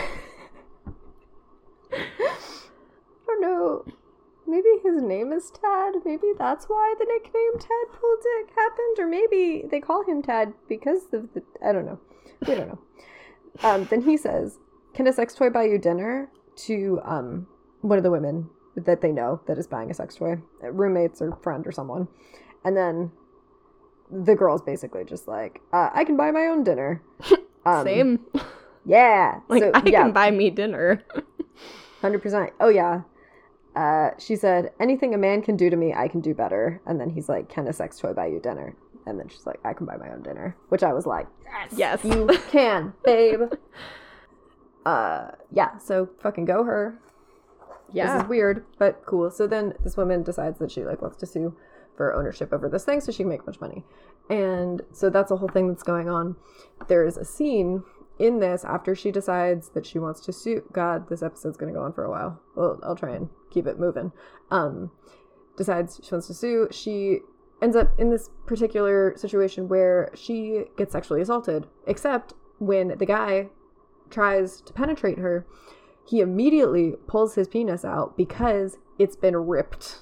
don't know, maybe his name is Tad. Maybe that's why the nickname Tad Poldick happened, or maybe they call him Tad because of the, I don't know. We don't know. Um, then he says, can a sex toy buy you dinner? To um, one of the women that they know that is buying a sex toy, roommates or friend or someone. And then the girl's basically just like, uh, I can buy my own dinner. Um, Same. Yeah. Like, so, I yeah. can buy me dinner. one hundred percent. Oh, yeah. Uh, she said, anything a man can do to me, I can do better. And then he's like, can a sex toy buy you dinner? And then she's like, I can buy my own dinner. Which I was like, yes, yes. you can, babe. Uh, yeah, so fucking go her. Yeah. This is weird, but cool. So then this woman decides that she like wants to sue for ownership over this thing so she can make much money. And so that's a whole thing that's going on. There's a scene in this after she decides that she wants to sue. God, this episode's going to go on for a while. Well, I'll try and keep it moving. Um, decides she wants to sue. She ends up in this particular situation where she gets sexually assaulted, except when the guy tries to penetrate her, he immediately pulls his penis out because it's been ripped.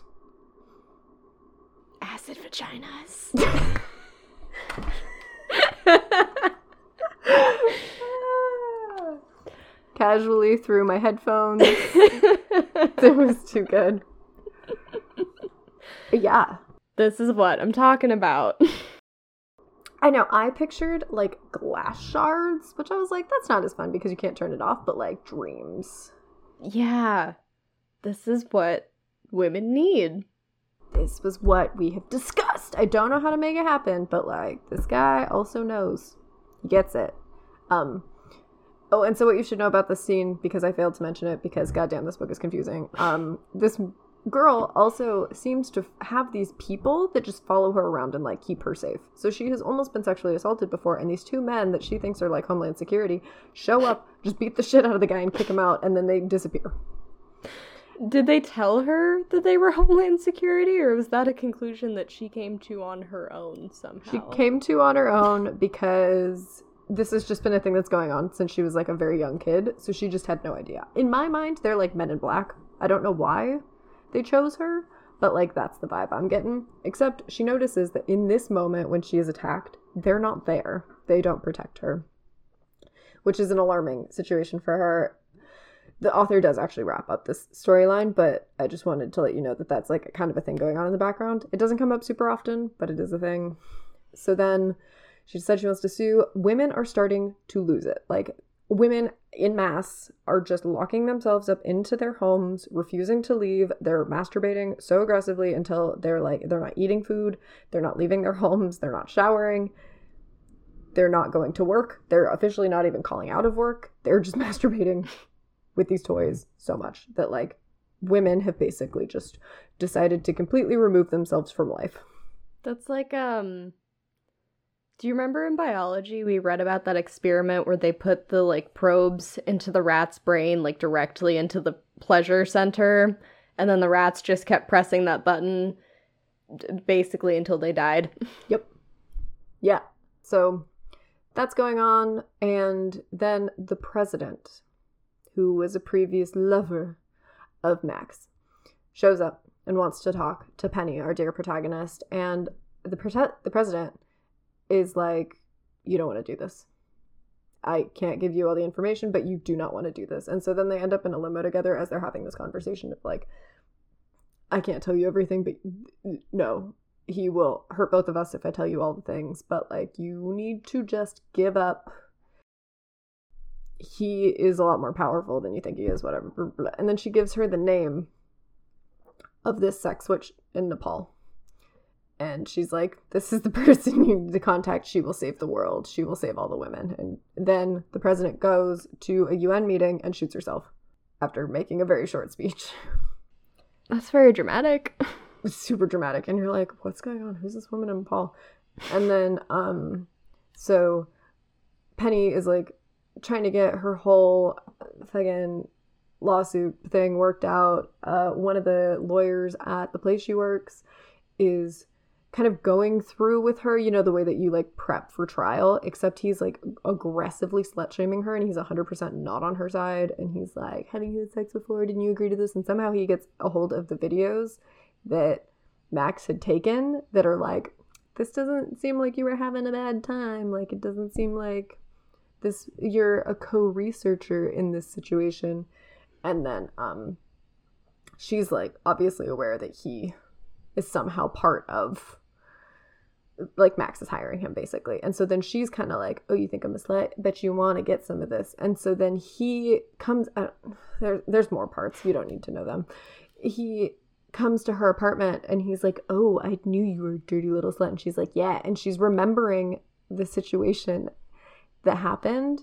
Acid vaginas. Casually through my headphones. It was too good. Yeah. This is what I'm talking about. I know, I pictured, like, glass shards, which I was like, that's not as fun because you can't turn it off, but, like, dreams. Yeah. This is what women need. This was what we have discussed. I don't know how to make it happen, but, like, this guy also knows. He gets it. Um, oh, and so what you should know about this scene, because I failed to mention it, because, goddamn, this book is confusing. Um, this girl also seems to have these people that just follow her around and like keep her safe. So she has almost been sexually assaulted before, and these two men that she thinks are like Homeland Security show up, just beat the shit out of the guy and kick him out, and then they disappear. Did they tell her that they were Homeland Security, or was that a conclusion that she came to on her own somehow? She came to on her own because this has just been a thing that's going on since she was like a very young kid, so she just had no idea. In my mind, they're like Men in Black. I don't know why they chose her, but like that's the vibe I'm getting. Except she notices that in this moment when she is attacked, they're not there. They don't protect her, which is an alarming situation for her. The author does actually wrap up this storyline, but I just wanted to let you know that that's like a kind of a thing going on in the background. It doesn't come up super often, but it is a thing. So then She said she wants to sue. Women are starting to lose it. Like, women in mass are just locking themselves up into their homes, refusing to leave. They're masturbating so aggressively until they're like, they're not eating food. They're not leaving their homes. They're not showering. They're not going to work. They're officially not even calling out of work. They're just masturbating with these toys so much that, like, women have basically just decided to completely remove themselves from life. That's like, um, do you remember in biology we read about that experiment where they put the, like, probes into the rat's brain, like, directly into the pleasure center, and then the rats just kept pressing that button basically until they died? Yep. Yeah. So that's going on, and then the president, who was a previous lover of Max, shows up and wants to talk to Penny, our dear protagonist, and the prote- the president is like, you don't want to do this. I can't give you all the information, but you do not want to do this. And so then they end up in a limo together as they're having this conversation of like, I can't tell you everything, but no, he will hurt both of us if I tell you all the things, but like, you need to just give up. He is a lot more powerful than you think he is, whatever. And then she gives her the name of this sex switch in Nepal. And she's like, this is the person you need to contact. She will save the world. She will save all the women. And then the president goes to a U N meeting and shoots herself after making a very short speech. That's very dramatic. It's super dramatic. And you're like, what's going on? Who's this woman in Nepal? And then, um, so Penny is like trying to get her whole fucking lawsuit thing worked out. Uh, one of the lawyers at the place she works is kind of going through with her, you know, the way that you like prep for trial, except he's like aggressively slut shaming her and he's one hundred percent not on her side. And he's like, have you had sex before? Didn't you agree to this? And somehow he gets a hold of the videos that Max had taken that are like, this doesn't seem like you were having a bad time. Like, it doesn't seem like this, you're a co-researcher in this situation. And then um, she's like obviously aware that he is somehow part of, like, Max is hiring him basically. And so then she's kind of like, oh, you think I'm a slut? Bet you want to get some of this. And so then he comes, uh, there, there's more parts. You don't need to know them. He comes to her apartment and he's like, oh, I knew you were a dirty little slut. And she's like, yeah. And she's remembering the situation that happened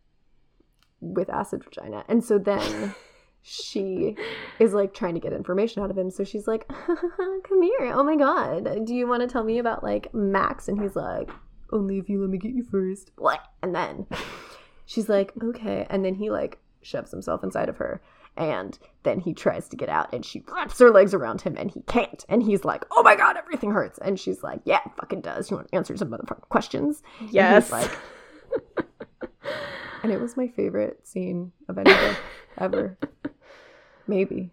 with acid vagina. And so then she is like trying to get information out of him. So she's like, come here. Oh my God. Do you want to tell me about like Max? And he's like, only if you let me get you first. What? And then she's like, okay. And then he like shoves himself inside of her. And then he tries to get out and she wraps her legs around him and he can't. And he's like, oh my God, everything hurts. And she's like, yeah, it fucking does. You want to answer some motherfucking questions? Yes. And he's like, and it was my favorite scene of anything ever. Maybe.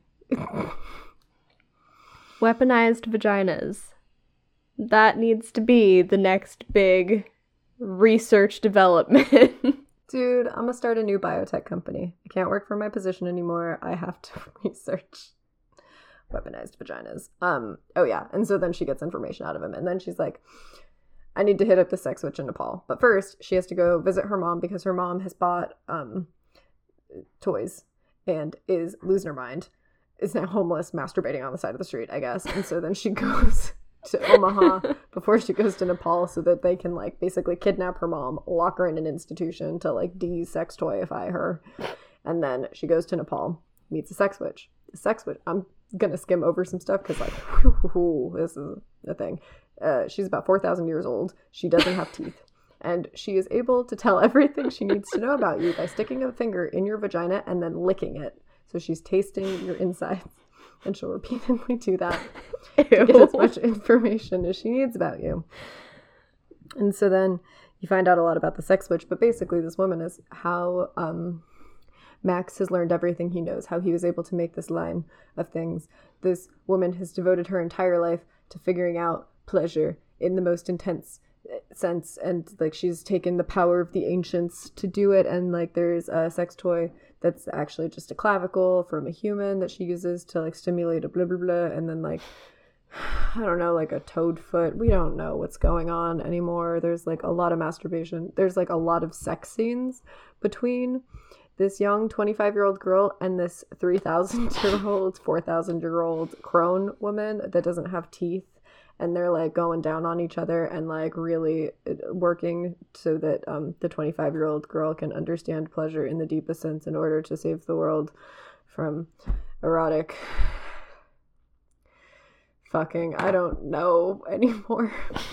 Weaponized vaginas. That needs to be the next big research development. Dude, I'm gonna start a new biotech company. I can't work for my position anymore. I have to research weaponized vaginas. Um, oh yeah, and so then she gets information out of him, and then she's like, I need to hit up the sex switch in Nepal. But first, she has to go visit her mom because her mom has bought um toys and is losing her mind. Is now homeless, masturbating on the side of the street, I guess. And so then she goes to Omaha before she goes to Nepal so that they can like basically kidnap her mom, lock her in an institution to like de-sex toyify her. And then she goes to Nepal, meets a sex witch. The sex witch, I'm gonna skim over some stuff because like, whew, this is a thing. Uh, she's about four thousand years old. She doesn't have teeth. And she is able to tell everything she needs to know about you by sticking a finger in your vagina and then licking it. So she's tasting your insides. And she'll repeatedly do that Ew. to get as much information as she needs about you. And so then you find out a lot about the sex witch. But basically this woman is how um, Max has learned everything he knows. How he was able to make this line of things. This woman has devoted her entire life to figuring out pleasure in the most intense sense, and like she's taken the power of the ancients to do it. And like there's a sex toy that's actually just a clavicle from a human that she uses to like stimulate a blah blah blah, and then like I don't know, like a toad foot. We don't know what's going on anymore. There's like a lot of masturbation. There's like a lot of sex scenes between this young twenty-five-year-old girl and this three thousand-year-old, four thousand-year-old crone woman that doesn't have teeth. And they're like going down on each other and like really working so that um, the twenty-five-year-old girl can understand pleasure in the deepest sense in order to save the world from erotic fucking. I don't know anymore.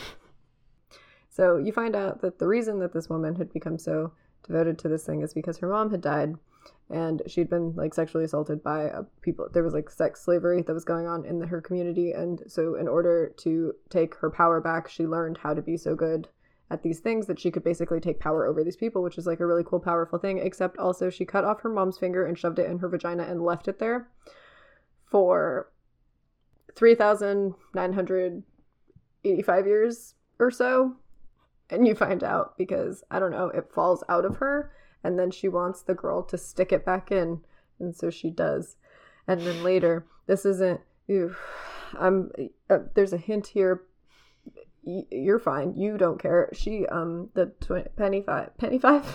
So you find out that the reason that this woman had become so devoted to this thing is because her mom had died and she'd been like sexually assaulted by uh, people. There was like sex slavery that was going on in the, her community, and so in order to take her power back, she learned how to be so good at these things that she could basically take power over these people, which is like a really cool, powerful thing. Except also she cut off her mom's finger and shoved it in her vagina and left it there for three thousand nine hundred eighty-five years or so. And you find out because, I don't know, it falls out of her, and then she wants the girl to stick it back in, and so she does. And then later, this isn't, ew, I'm, uh, there's a hint here, y- you're fine, you don't care. She, um, the tw- Penny Five, Penny Five?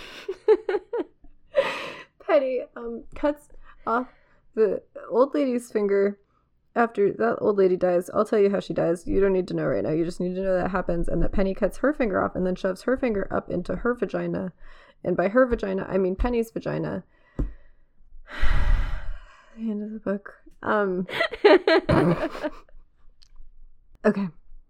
Penny, um, cuts off the old lady's finger. After that old lady dies, I'll tell you how she dies. You don't need to know right now. You just need to know that happens, and that Penny cuts her finger off and then shoves her finger up into her vagina. And by her vagina, I mean Penny's vagina. The end of the book. Um. Okay.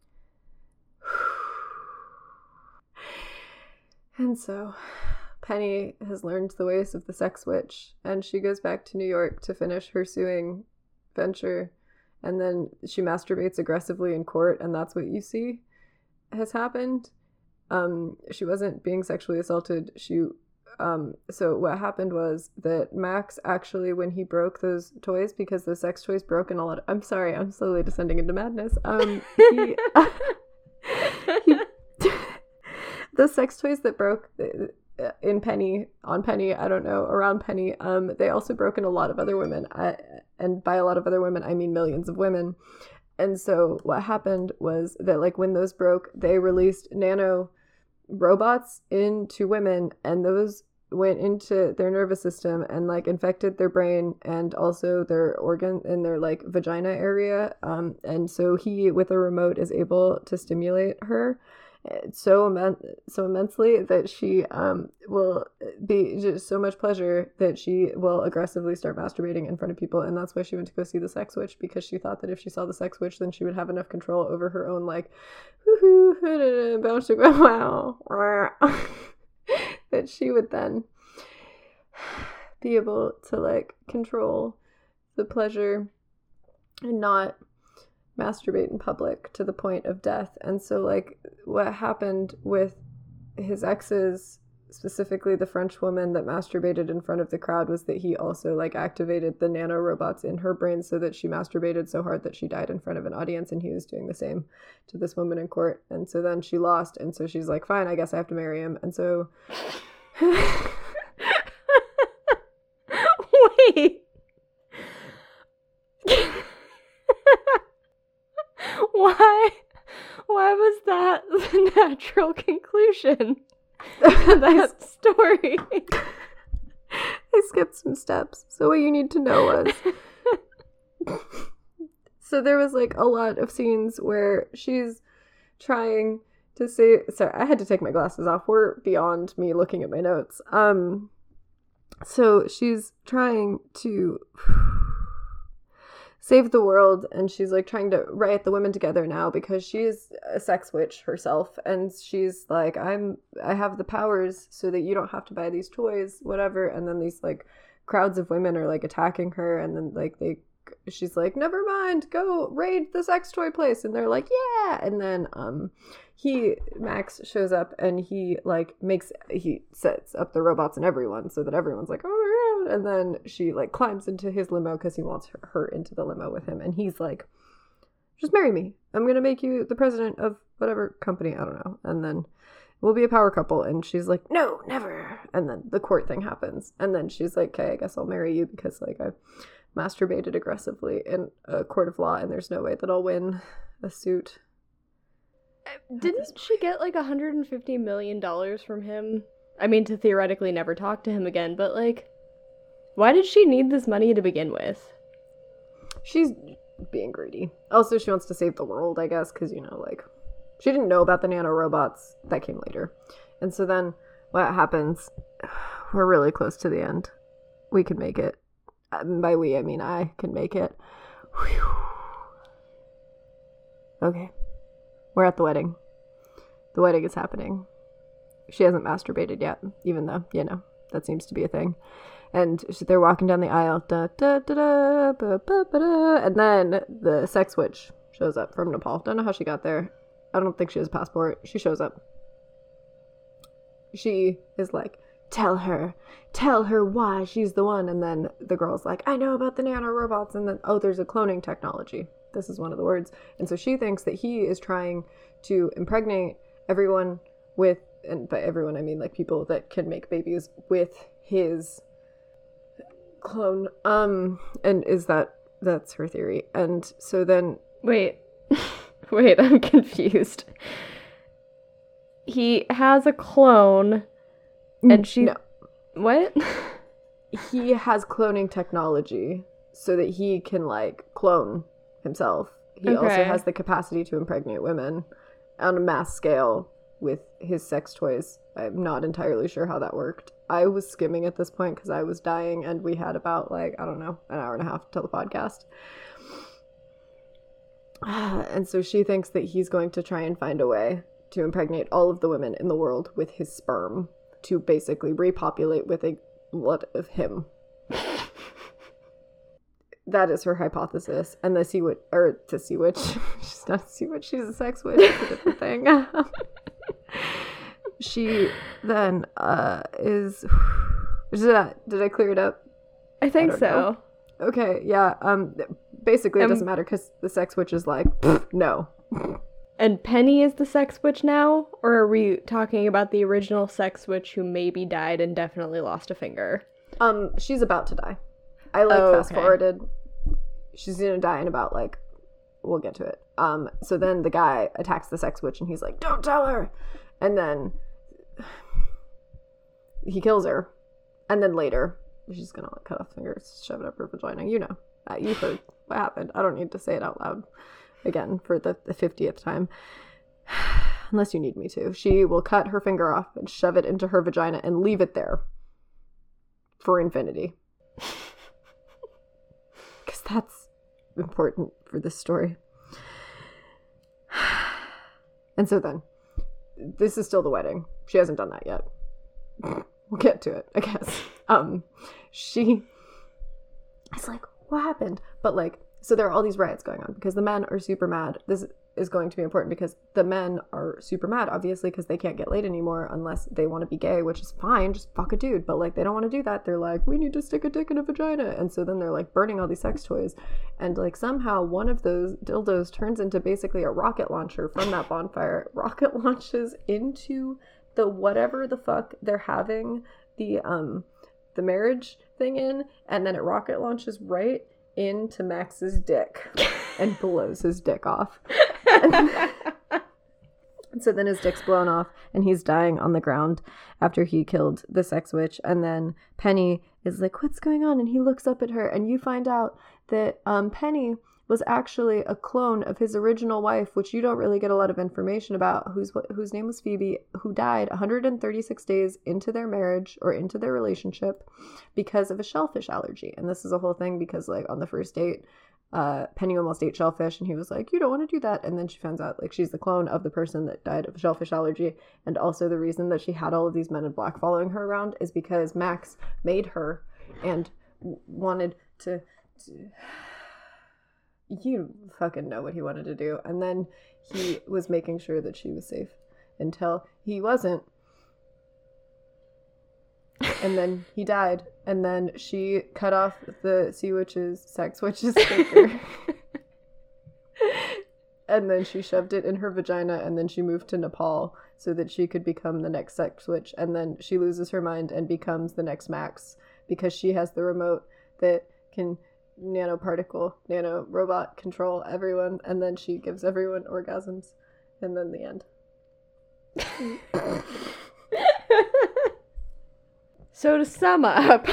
And so, Penny has learned the ways of the sex witch, and she goes back to New York to finish her suing venture. And then she masturbates aggressively in court, and that's what you see has happened. Um, she wasn't being sexually assaulted. She, um, so what happened was that Max actually, when he broke those toys, because the sex toys broke in a lot of, I'm sorry, I'm slowly descending into madness. Um, he, uh, he the sex toys that broke in Penny, on Penny, I don't know, around Penny, um, they also broke in a lot of other women. I, and by a lot of other women, I mean millions of women. And so what happened was that, like, when those broke, they released nano robots into women, and those went into their nervous system and, like, infected their brain and also their organ in their, like, vagina area. Um, and so he, with a remote, is able to stimulate her so immen- so immensely that she um will be just so much pleasure that she will aggressively start masturbating in front of people. And that's why she went to go see the sex witch, because she thought that if she saw the sex witch, then she would have enough control over her own, like, woohoo, bounce to go, wow, that she would then be able to, like, control the pleasure and not masturbate in public to the point of death. And so, like, what happened with his exes, specifically the French woman that masturbated in front of the crowd, was that he also, like, activated the nano robots in her brain so that she masturbated so hard that she died in front of an audience, and he was doing the same to this woman in court. And so then she lost, and so she's like, fine, I guess I have to marry him. And so wait. Why? Why was that the natural conclusion to that story? I skipped some steps. So what you need to know was, so there was, like, a lot of scenes where she's trying to say, sorry, I had to take my glasses off. We're beyond me looking at my notes. Um, so she's trying to save the world, and she's, like, trying to riot the women together now because she's a sex witch herself, and she's like, I'm I have the powers so that you don't have to buy these toys, whatever. And then these, like, crowds of women are, like, attacking her, and then, like, they she's like, never mind, go raid the sex toy place. And they're like, yeah. And then um he Max shows up, and he, like, makes he sets up the robots and everyone so that everyone's like, oh my god. And then she, like, climbs into his limo because he wants her, her into the limo with him, and he's like, just marry me, I'm gonna make you the president of whatever company, I don't know, and then we'll be a power couple. And she's like, no, never. And then the court thing happens, and then she's like, okay, I guess I'll marry you because, like, I masturbated aggressively in a court of law, and there's no way that I'll win a suit. Didn't she get like one hundred fifty million dollars from him? I mean, to theoretically never talk to him again, but like, why did she need this money to begin with? She's being greedy. Also, she wants to save the world, I guess, because, you know, like, she didn't know about the nanorobots. That came later. And so then what happens, we're really close to the end. We can make it. And by we, I mean I can make it. Whew. Okay. We're at the wedding. The wedding is happening. She hasn't masturbated yet, even though, you know, that seems to be a thing. And they're walking down the aisle. Da, da, da, da, ba, ba, ba, da, and then the sex witch shows up from Nepal. Don't know how she got there. I don't think she has a passport. She shows up. She is like, tell her. Tell her why she's the one. And then the girl's like, I know about the nanorobots. And then, oh, there's a cloning technology. This is one of the words. And so she thinks that he is trying to impregnate everyone with, and by everyone I mean like people that can make babies with his clone. Um, and is that, that's her theory. And so then... Wait. Wait, I'm confused. He has a clone, and she... No. What? He has cloning technology so that he can, like, clone himself. He okay. also has the capacity to impregnate women on a mass scale with his sex toys. I'm not entirely sure how that worked. I was skimming at this point because I was dying, and we had about, like, I don't know, an hour and a half till the podcast. And so she thinks that he's going to try and find a way to impregnate all of the women in the world with his sperm to basically repopulate with a lot of him. That is her hypothesis. And the sea witch, or the sea witch, she's not a sea witch, she's a sex witch, it's a different thing. She then uh, is, did I, did I clear it up? I think I so. Know. Okay, yeah, um, basically it Um, doesn't matter because the sex witch is like, no. And Penny is the sex witch now? Or are we talking about the original sex witch who maybe died and definitely lost a finger? Um, she's about to die. I, like, Oh, fast okay. forwarded. She's gonna die in about, like, we'll get to it. Um, so then the guy attacks the sex witch and he's like, don't tell her! And then he kills her. And then later, she's gonna, like, cut off fingers, shove it up her vagina. You know. Uh, you heard what happened. I don't need to say it out loud again for the, the fiftieth time. Unless you need me to. She will cut her finger off and shove it into her vagina and leave it there for infinity. Because that's important for this story. And so then, this is still the wedding. She hasn't done that yet. We'll get to it, I guess. Um, she is like, what happened? But, like, so there are all these riots going on because the men are super mad. This is going to be important because the men are super mad, obviously, because they can't get laid anymore unless they want to be gay, which is fine. Just fuck a dude. But, like, they don't want to do that. They're like, we need to stick a dick in a vagina. And so then they're, like, burning all these sex toys. And, like, somehow one of those dildos turns into basically a rocket launcher from that bonfire. Rocket launches into the whatever the fuck they're having the, um, the marriage thing in. And then it rocket launches right into Max's dick and blows his dick off. And so then his dick's blown off and he's dying on the ground after he killed the sex witch. And then Penny is like, what's going on? And he looks up at her and you find out that um, Penny was actually a clone of his original wife, which you don't really get a lot of information about, whose whose name was Phoebe, who died one hundred thirty-six days into their marriage or into their relationship because of a shellfish allergy. And this is a whole thing because, like, on the first date, uh, Penny almost ate shellfish and he was like, you don't want to do that. And then she finds out, like, she's the clone of the person that died of shellfish allergy. And also the reason that she had all of these men in black following her around is because Max made her and w- wanted to... to you fucking know what he wanted to do. And then he was making sure that she was safe until he wasn't. And then he died. And then she cut off the sea witch's, sex witch's finger. And then she shoved it in her vagina and then she moved to Nepal so that she could become the next sex witch. And then she loses her mind and becomes the next Max because she has the remote that can nanoparticle, nano robot control everyone, and then she gives everyone orgasms, and then the end. So to sum up,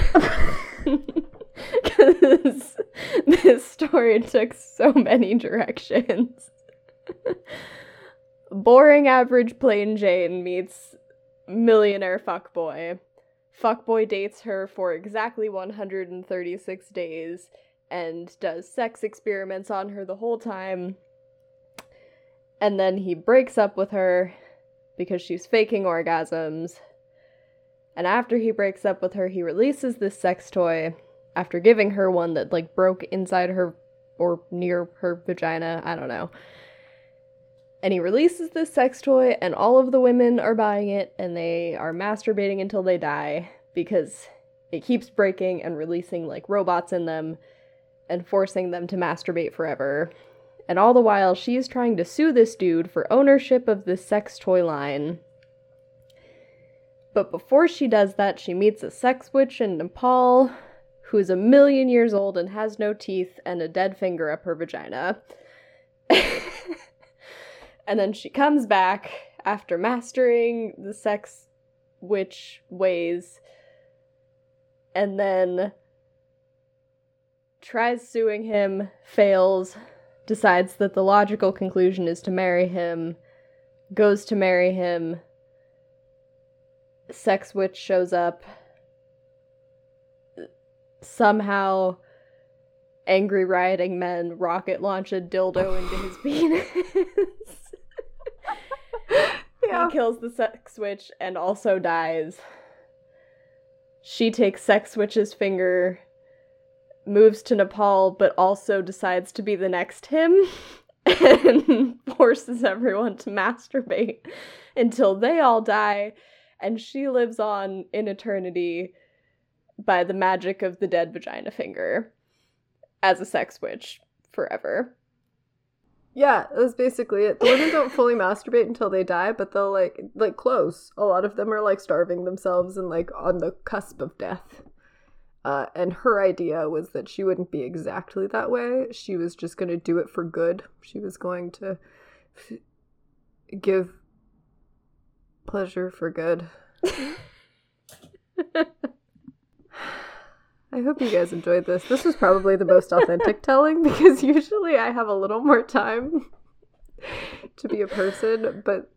because this story took so many directions. Boring average plain Jane meets millionaire fuckboy. Fuckboy dates her for exactly one hundred thirty-six days and does sex experiments on her the whole time. And then he breaks up with her because she's faking orgasms. And after he breaks up with her, he releases this sex toy after giving her one that, like, broke inside her or near her vagina. I don't know. And he releases this sex toy, and all of the women are buying it, and they are masturbating until they die because it keeps breaking and releasing, like, robots in them and forcing them to masturbate forever. And all the while, she's trying to sue this dude for ownership of this sex toy line. But before she does that, she meets a sex witch in Nepal who's a million years old and has no teeth and a dead finger up her vagina. And then she comes back after mastering the sex witch ways and then tries suing him, fails, decides that the logical conclusion is to marry him, goes to marry him. Sex witch shows up. Somehow, angry rioting men rocket launch a dildo into his penis. Yeah. He kills the sex witch and also dies. She takes sex witch's finger, moves to Nepal, but also decides to be the next him, and forces everyone to masturbate until they all die. And she lives on in eternity by the magic of the dead vagina finger as a sex witch forever. Yeah, that's basically it. The women don't fully masturbate until they die, but they'll, like, like close. A lot of them are, like, starving themselves and, like, on the cusp of death. Uh, and her idea was that she wouldn't be exactly that way. She was just going to do it for good. She was going to f- give pleasure for good. I hope you guys enjoyed this. This was probably the most authentic telling, because usually I have a little more time to be a person, but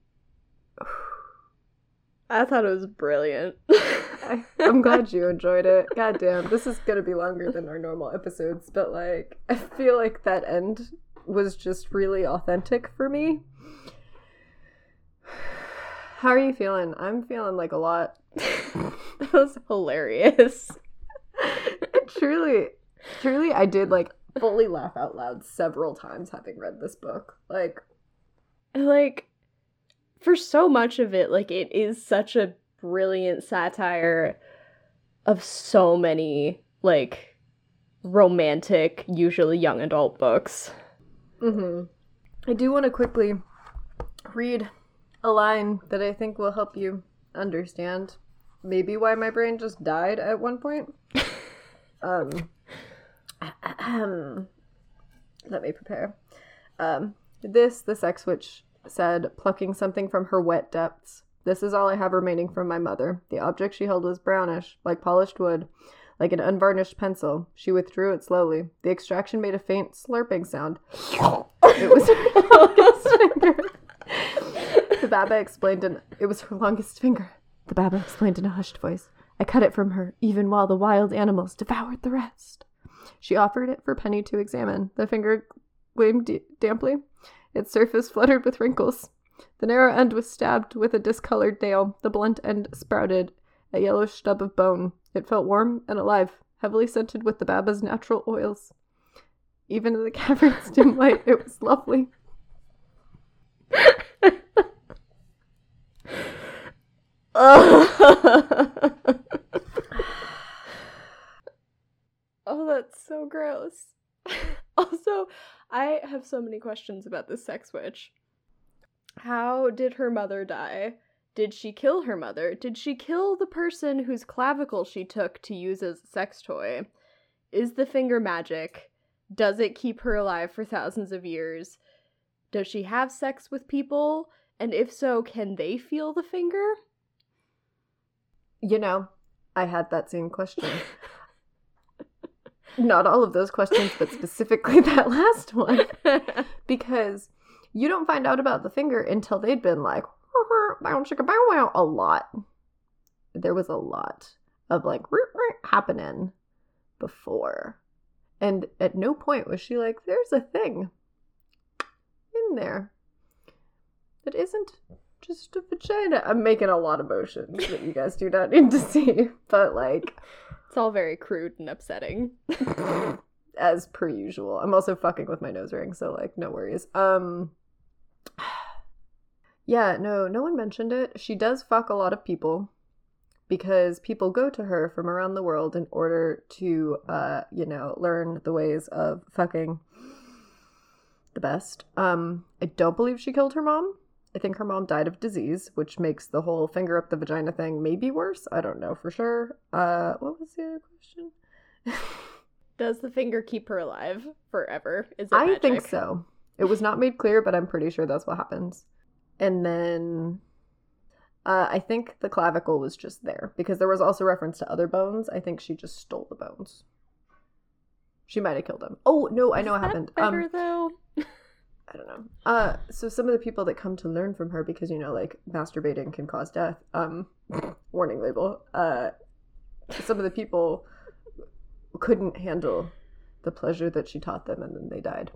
I thought it was brilliant. I, I'm glad you enjoyed it. God damn, this is gonna be longer than our normal episodes, but, like, I feel like that end was just really authentic for me. How are you feeling? I'm feeling like a lot. That was hilarious. truly, truly, I did, like, fully laugh out loud several times having read this book. Like, like, for so much of it, like, it is such a brilliant satire of so many, like, romantic, usually young adult books. Mm-hmm. I do want to quickly read a line that I think will help you understand maybe why my brain just died at one point. um, let me prepare. Um, this, the sex witch said, plucking something from her wet depths. This is all I have remaining from my mother. The object she held was brownish, like polished wood, like an unvarnished pencil. She withdrew it slowly. The extraction made a faint slurping sound. It was her longest finger. The Baba explained in it was her longest finger. The Baba explained in a hushed voice. I cut it from her, even while the wild animals devoured the rest. She offered it for Penny to examine. The finger gleamed d- damply. Its surface fluttered with wrinkles. The narrow end was stabbed with a discolored nail. The blunt end sprouted a yellow stub of bone. It felt warm and alive, heavily scented with the Baba's natural oils. Even in the cavern's dim light, it was lovely. Oh, that's so gross. Also, I have so many questions about this sex witch. How did her mother die? Did she kill her mother? Did she kill the person whose clavicle she took to use as a sex toy? Is the finger magic? Does it keep her alive for thousands of years? Does she have sex with people? And if so, can they feel the finger? You know, I had that same question. Not all of those questions, but specifically that last one. Because you don't find out about the finger until they'd been like, bow chicka bow wow, a lot. There was a lot of like happening before. And at no point was she like, there's a thing in there that isn't just a vagina. I'm making a lot of motions that you guys do not need to see, but like, it's all very crude and upsetting. As per usual. I'm also fucking with my nose ring, so like, no worries. Um, yeah, no, no one mentioned it. She does fuck a lot of people because people go to her from around the world in order to, uh, you know, learn the ways of fucking the best. Um, I don't believe she killed her mom. I think her mom died of disease, which makes the whole finger up the vagina thing maybe worse. I don't know for sure. Uh, what was the other question? Does the finger keep her alive forever? Is it I magic? think so. It was not made clear, but I'm pretty sure that's what happens. And then uh, I think the clavicle was just there because there was also reference to other bones. I think she just stole the bones. She might have killed him. Oh, no, I know what happened. Better, um, though? I don't know. Uh, so some of the people that come to learn from her, because, you know, like, masturbating can cause death, um, warning label, uh, some of the people couldn't handle the pleasure that she taught them, and then they died.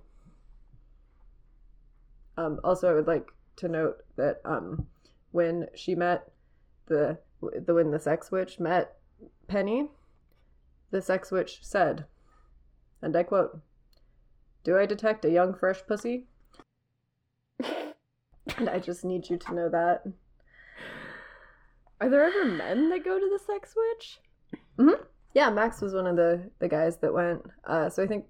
Um, also, I would like to note that, um, when she met the, the, when the sex witch met Penny, the sex witch said, and I quote, "Do I detect a young, fresh pussy?" And I just need you to know that. Are there ever men that go to the sex witch? Mm-hmm. Yeah, Max was one of the, the guys that went. Uh, so I think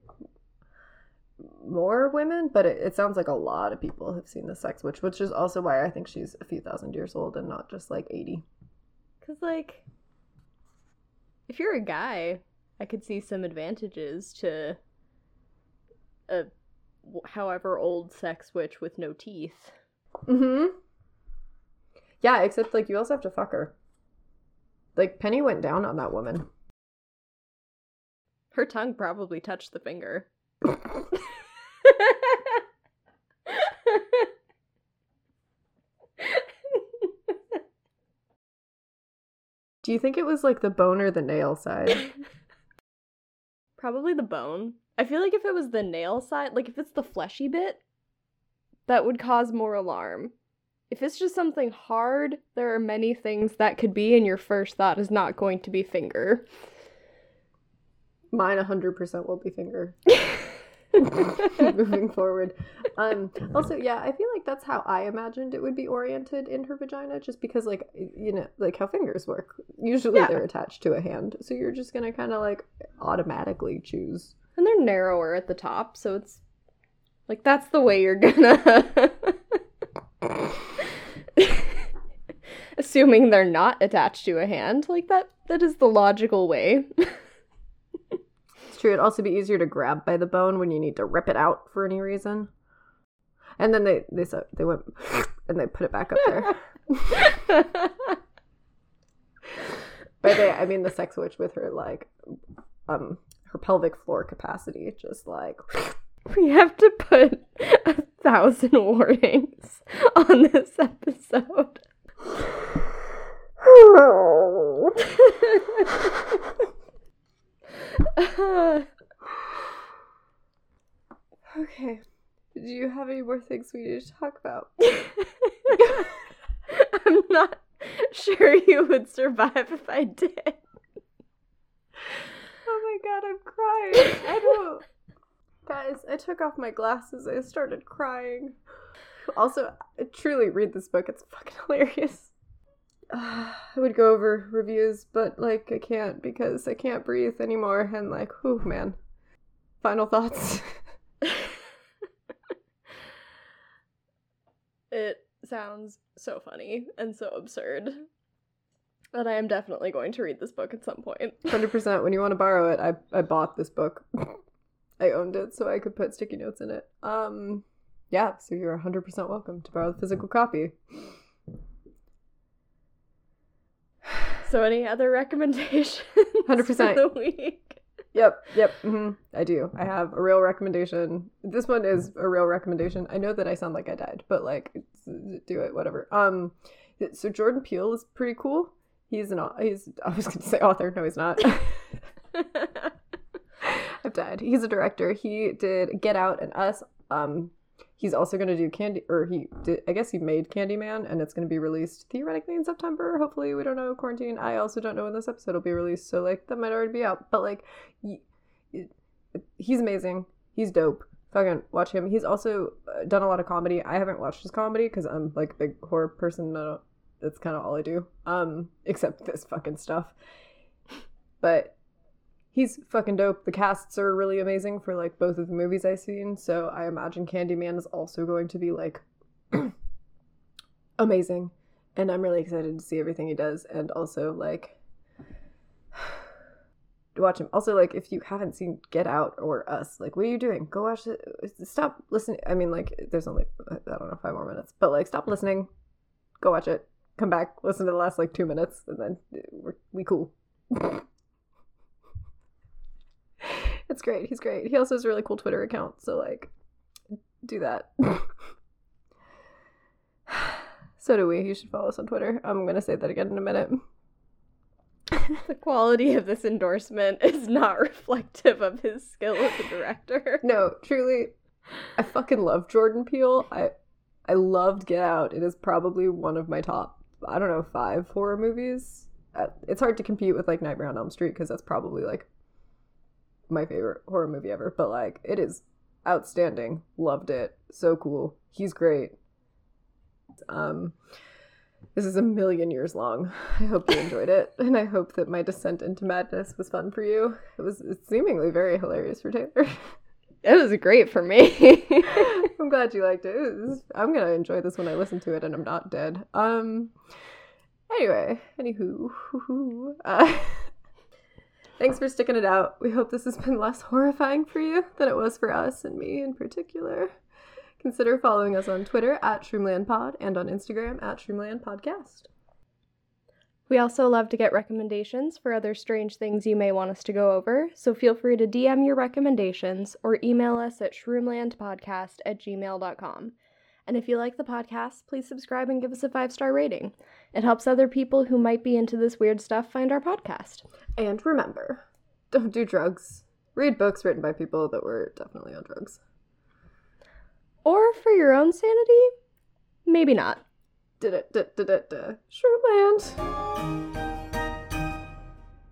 more women, but it, it sounds like a lot of people have seen the sex witch, which is also why I think she's a few thousand years old and not just like eighty. Because, like, if you're a guy, I could see some advantages to a however old sex witch with no teeth. Mm-hmm. Yeah, except, like, you also have to fuck her. Like, Penny went down on that woman. Her tongue probably touched the finger. Do you think it was, like, the bone or the nail side? Probably the bone. I feel like if it was the nail side, like if it's the fleshy bit, that would cause more alarm. If it's just something hard, there are many things that could be, and your first thought is not going to be finger. Mine one hundred percent will be finger. Moving forward. Um, also, yeah, I feel like that's how I imagined it would be oriented in her vagina, just because, like, you know, like how fingers work. Usually yeah. They're attached to a hand, so you're just gonna kind of, like, automatically choose. And they're narrower at the top, so it's, like, that's the way you're gonna... Assuming they're not attached to a hand, like, that, that is the logical way. It's true, it'd also be easier to grab by the bone when you need to rip it out for any reason. And then they, they, they went, and they put it back up there. By the I mean the sex witch with her, like, um... her pelvic floor capacity, just like... We have to put a thousand warnings on this episode. uh, okay. Do you have any more things we need to talk about? I'm not sure you would survive if I did. Oh my god, I'm crying. I don't... Guys, I took off my glasses. I started crying. Also, I truly read this book. It's fucking hilarious. Uh, I would go over reviews, but, like, I can't because I can't breathe anymore. And, like, whew, man. Final thoughts? It sounds so funny and so absurd. But I am definitely going to read this book at some point. one hundred percent. When you want to borrow it, I, I bought this book. I owned it so I could put sticky notes in it. Um, yeah, so you're one hundred percent welcome to borrow the physical copy. So any other recommendations one hundred percent. for the week? Yep, yep, mm-hmm. I do. I have a real recommendation. This one is a real recommendation. I know that I sound like I died, but like, do it, whatever. Um, so Jordan Peele is pretty cool. He's an, he's, I was going to say author. No, he's not. I've died. He's a director. He did Get Out and Us. Um, he's also going to do Candy, or he did, I guess he made Candyman, and it's going to be released theoretically in September. Hopefully, we don't know, quarantine. I also don't know when this episode will be released, so like, that might already be out. But like, he, he's amazing. He's dope. Fucking watch him. He's also done a lot of comedy. I haven't watched his comedy because I'm like a big horror person. I don't, that's kind of all I do. Um, except this fucking stuff. But he's fucking dope. The casts are really amazing for like both of the movies I've seen. So I imagine Candyman is also going to be like amazing. And I'm really excited to see everything he does. And also like to watch him. Also, like, if you haven't seen Get Out or Us, like, what are you doing? Go watch it. Stop listening. I mean, like, there's only, I don't know, five more minutes. But, like, stop listening. Go watch it. Come back. Listen to the last, like, two minutes. And then we're, we cool. It's great. He's great. He also has a really cool Twitter account. So, like, do that. So do we. You should follow us on Twitter. I'm going to say that again in a minute. The quality of this endorsement is not reflective of his skill as a director. No, truly, I fucking love Jordan Peele. I I loved Get Out. It is probably one of my top, I don't know, five horror movies. Uh, it's hard to compete with, like, Nightmare on Elm Street, because that's probably, like, my favorite horror movie ever. But, like, it is outstanding. Loved it. So cool. He's great. Um... This is a million years long. I hope you enjoyed it, and I hope that my descent into madness was fun for you. It was seemingly very hilarious for Taylor. It was great for me. I'm glad you liked it. it was, I'm gonna enjoy this when I listen to it and I'm not dead. Um. Anyway, anywho, uh, thanks for sticking it out. We hope this has been less horrifying for you than it was for us and me in particular. Consider following us on Twitter at ShroomlandPod and on Instagram at ShroomlandPodcast. We also love to get recommendations for other strange things you may want us to go over, so feel free to D M your recommendations or email us at shroomlandpodcast at gmail dot com. And if you like the podcast, please subscribe and give us a five-star rating. It helps other people who might be into this weird stuff find our podcast. And remember, don't do drugs. Read books written by people that were definitely on drugs. Or for your own sanity, maybe not. Da-da-da-da-da. Shroomland.